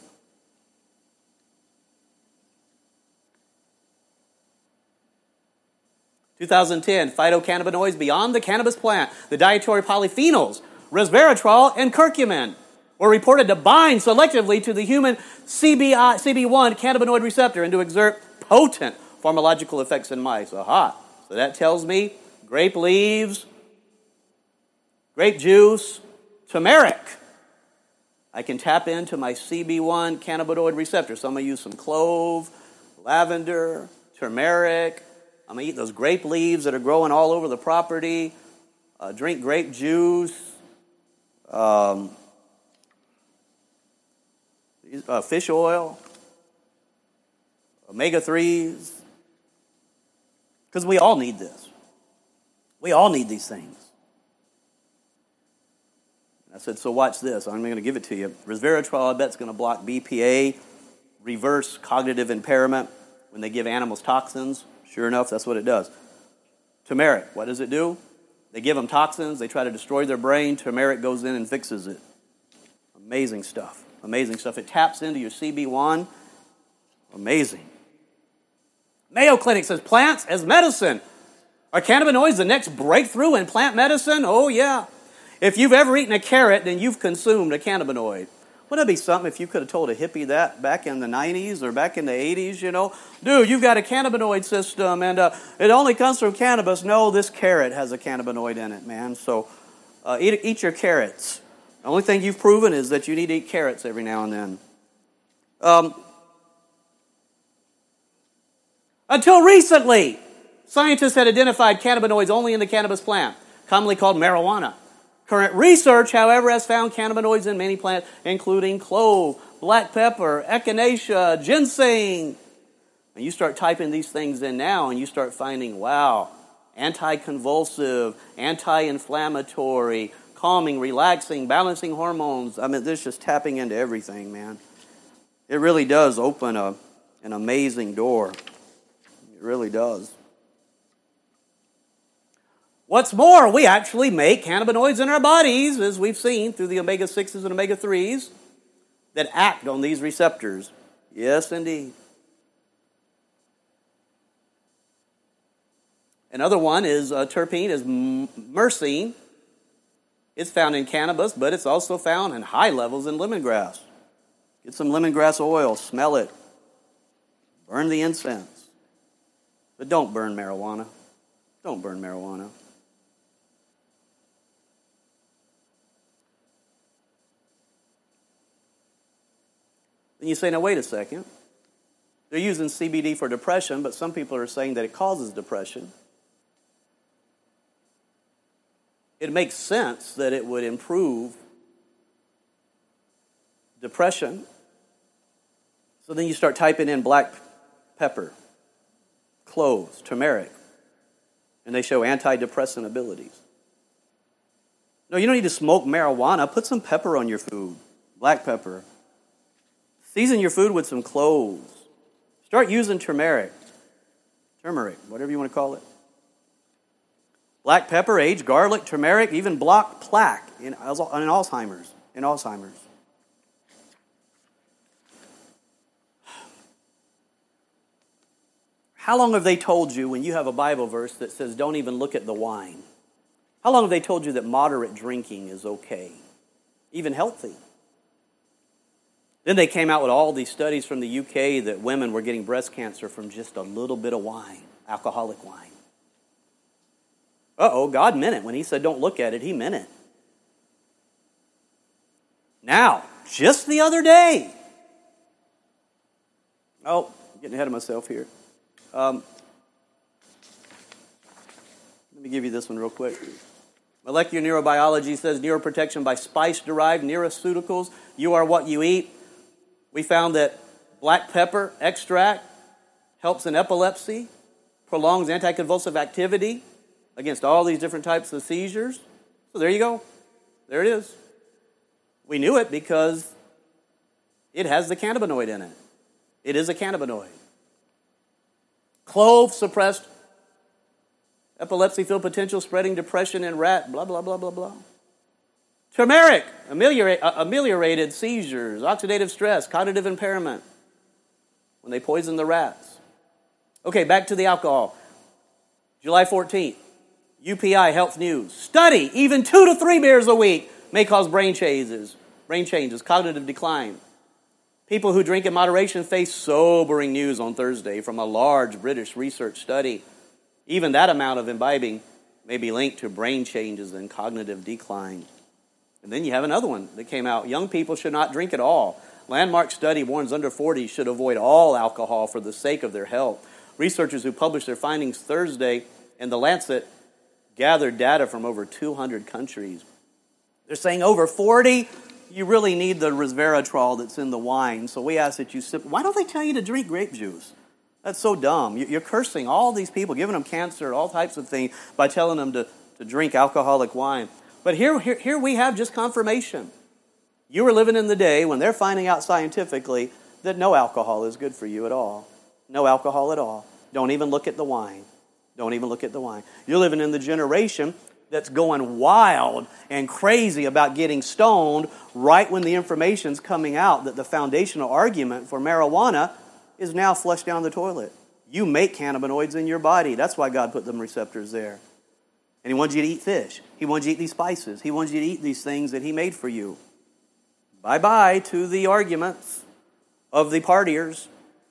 twenty ten, phytocannabinoids beyond the cannabis plant, the dietary polyphenols, resveratrol and curcumin, were reported to bind selectively to the human C B I, C B one cannabinoid receptor and to exert potent pharmacological effects in mice. Aha. So that tells me grape leaves, grape juice, turmeric. I can tap into my C B one cannabinoid receptor. So I'm going to use some clove, lavender, turmeric. I'm going to eat those grape leaves that are growing all over the property. Uh, drink grape juice. Um... Uh, fish oil, omega threes, because we all need this. We all need these things. I said, so watch this. I'm going to give it to you. Resveratrol, I bet, is going to block B P A, reverse cognitive impairment when they give animals toxins. Sure enough, that's what it does. Turmeric, what does it do? They give them toxins. They try to destroy their brain. Turmeric goes in and fixes it. Amazing stuff. Amazing stuff. It taps into your C B one. Amazing. Mayo Clinic says plants as medicine. Are cannabinoids the next breakthrough in plant medicine? Oh, yeah. If you've ever eaten a carrot, then you've consumed a cannabinoid. Wouldn't it be something if you could have told a hippie that back in the nineties or back in the eighties, you know? Dude, you've got a cannabinoid system, and uh, it only comes from cannabis. No, this carrot has a cannabinoid in it, man. So uh, eat, eat your carrots. The only thing you've proven is that you need to eat carrots every now and then. Um, until recently, scientists had identified cannabinoids only in the cannabis plant, commonly called marijuana. Current research, however, has found cannabinoids in many plants, including clove, black pepper, echinacea, ginseng. And you start typing these things in now, and you start finding, wow, anti-convulsive, anti-inflammatory, calming, relaxing, balancing hormones. I mean, this is just tapping into everything, man. It really does open a, an amazing door. It really does. What's more, we actually make cannabinoids in our bodies, as we've seen through the omega sixes and omega threes, that act on these receptors. Yes, indeed. Another one is uh, terpene, is myrcene. It's found in cannabis, but it's also found in high levels in lemongrass. Get some lemongrass oil, smell it. Burn the incense. But don't burn marijuana. Don't burn marijuana. Then you say, now wait a second. They're using C B D for depression, but some people are saying that it causes depression. It makes sense that it would improve depression. So then you start typing in black pepper, cloves, turmeric, and they show antidepressant abilities. No, you don't need to smoke marijuana. Put some pepper on your food, black pepper. Season your food with some cloves. Start using turmeric. Turmeric, whatever you want to call it. Black pepper, aged garlic, turmeric, even block plaque in, in Alzheimer's. In Alzheimer's. How long have they told you when you have a Bible verse that says don't even look at the wine? How long have they told you that moderate drinking is okay, even healthy? Then they came out with all these studies from the U K that women were getting breast cancer from just a little bit of wine, alcoholic wine. Uh-oh, God meant it. When he said don't look at it, he meant it. Now, just the other day, oh, I'm getting ahead of myself here. Um, let me give you this one real quick. Molecular neurobiology says neuroprotection by spice-derived neuroceuticals. You are what you eat. We found that black pepper extract helps in epilepsy, prolongs anticonvulsive activity against all these different types of seizures. So there you go. There it is. We knew it because it has the cannabinoid in it. It is a cannabinoid. Clove suppressed epilepsy field potential, spreading depression in rat, blah, blah, blah, blah, blah. Turmeric ameliorate, uh, ameliorated seizures, oxidative stress, cognitive impairment when they poisoned the rats. Okay, back to the alcohol. July fourteenth, U P I Health News. Study, even two to three beers a week may cause brain changes, brain changes, cognitive decline. People who drink in moderation face sobering news on Thursday from a large British research study. Even that amount of imbibing may be linked to brain changes and cognitive decline. And then you have another one that came out. Young people should not drink at all. Landmark study warns under forty should avoid all alcohol for the sake of their health. Researchers who published their findings Thursday in The Lancet gathered data from over two hundred countries. They're saying over forty, you really need the resveratrol that's in the wine. So we ask that you sip. Why don't they tell you to drink grape juice? That's so dumb. You're cursing all these people, giving them cancer, all types of things, by telling them to, to drink alcoholic wine. But here, here, here we have just confirmation. You were living in the day when they're finding out scientifically that no alcohol is good for you at all. No alcohol at all. Don't even look at the wine. Don't even look at the wine. You're living in the generation that's going wild and crazy about getting stoned right when the information's coming out that the foundational argument for marijuana is now flushed down the toilet. You make cannabinoids in your body. That's why God put them receptors there. And He wants you to eat fish. He wants you to eat these spices. He wants you to eat these things that He made for you. Bye-bye to the arguments of the partiers.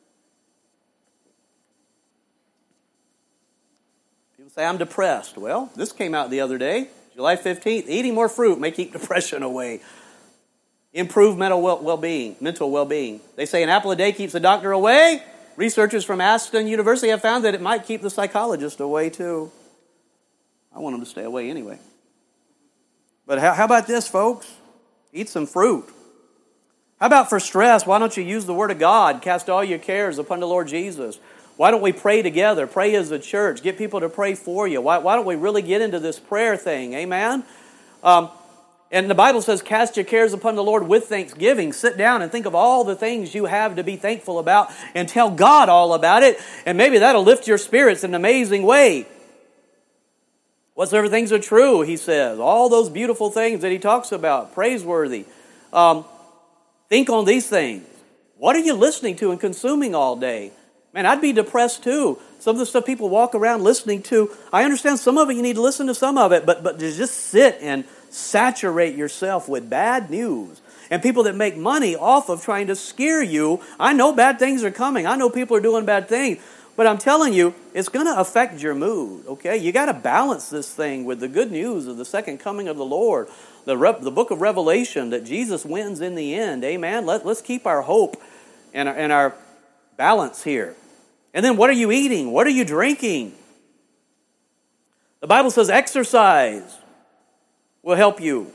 People say, I'm depressed. Well, this came out the other day, July fifteenth. Eating more fruit may keep depression away. Improve mental well-being, mental well-being. They say an apple a day keeps the doctor away. Researchers from Aston University have found that it might keep the psychologist away too. I want them to stay away anyway. But how, how about this, folks? Eat some fruit. How about for stress? Why don't you use the Word of God? Cast all your cares upon the Lord Jesus. Why don't we pray together? Pray as a church. Get people to pray for you. Why, why don't we really get into this prayer thing? Amen? Um, and the Bible says, cast your cares upon the Lord with thanksgiving. Sit down and think of all the things you have to be thankful about and tell God all about it. And maybe that'll lift your spirits in an amazing way. Whatsoever things are true, he says. All those beautiful things that he talks about, praiseworthy. Um, think on these things. What are you listening to and consuming all day? Man, I'd be depressed too. Some of the stuff people walk around listening to, I understand some of it, you need to listen to some of it, but, but to just sit and saturate yourself with bad news. And people that make money off of trying to scare you. I know bad things are coming. I know people are doing bad things. But I'm telling you, it's going to affect your mood, okay? You got to balance this thing with the good news of the second coming of the Lord. The, Re- the book of Revelation, that Jesus wins in the end, amen? Let, let's keep our hope and our, and our balance here. And then what are you eating? What are you drinking? The Bible says exercise will help you.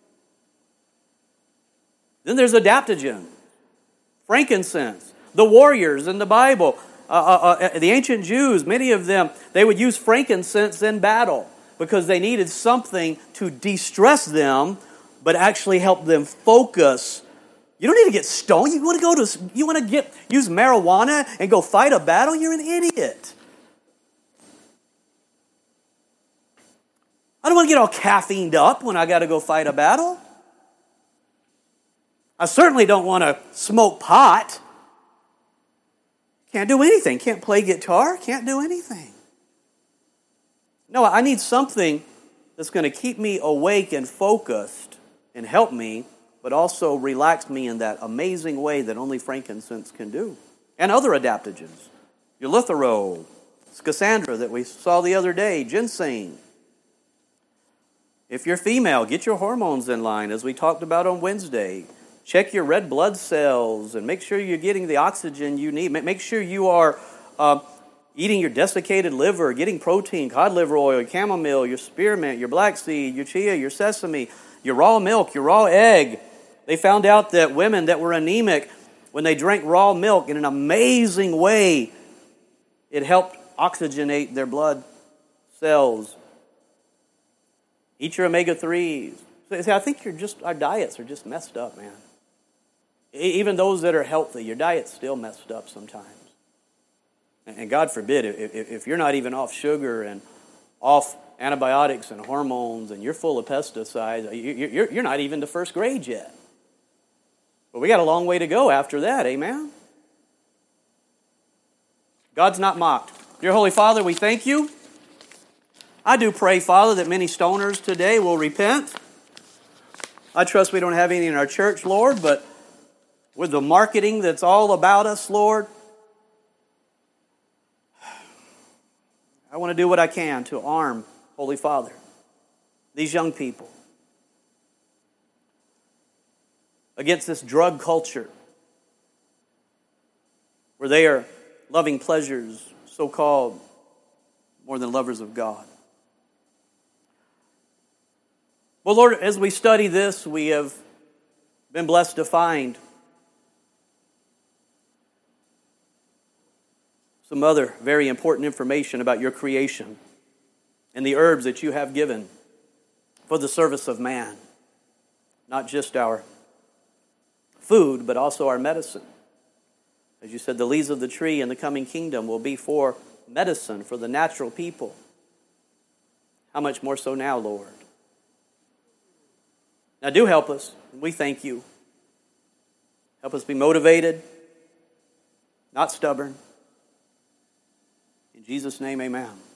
Then there's adaptogen, frankincense, the warriors in the Bible. Uh, uh, uh, the ancient Jews, many of them, they would use frankincense in battle because they needed something to de-stress them, but actually help them focus. You don't need to get stoned. You want to go to, you want to get use marijuana and go fight a battle? You're an idiot. I don't want to get all caffeined up when I got to go fight a battle. I certainly don't want to smoke pot. Can't do anything. Can't play guitar. Can't do anything. No, I need something that's going to keep me awake and focused and help me, but also relax me in that amazing way that only frankincense can do. And other adaptogens. Eulithero, Schisandra that we saw the other day, ginseng. If you're female, get your hormones in line, as we talked about on Wednesday. Check your red blood cells and make sure you're getting the oxygen you need. Make sure you are uh, eating your desiccated liver, getting protein, cod liver oil, your chamomile, your spearmint, your black seed, your chia, your sesame, your raw milk, your raw egg. They found out that women that were anemic, when they drank raw milk in an amazing way, it helped oxygenate their blood cells. Eat your omega threes. See, I think you're just our diets are just messed up, man. Even those that are healthy, your diet's still messed up sometimes. And God forbid, if you're not even off sugar and off antibiotics and hormones and you're full of pesticides, you're not even to first grade yet. But we got a long way to go after that, amen? God's not mocked. Dear Holy Father, we thank you. I do pray, Father, that many stoners today will repent. I trust we don't have any in our church, Lord, but with the marketing that's all about us, Lord, I want to do what I can to arm, Holy Father, these young people against this drug culture where they are loving pleasures, so-called, more than lovers of God. Well, Lord, as we study this, we have been blessed to find some other very important information about your creation and the herbs that you have given for the service of man. Not just our food, but also our medicine. As you said, the leaves of the tree in the coming kingdom will be for medicine, for the natural people. How much more so now, Lord? Now do help us. We thank you. Help us be motivated, not stubborn. In Jesus' name, amen.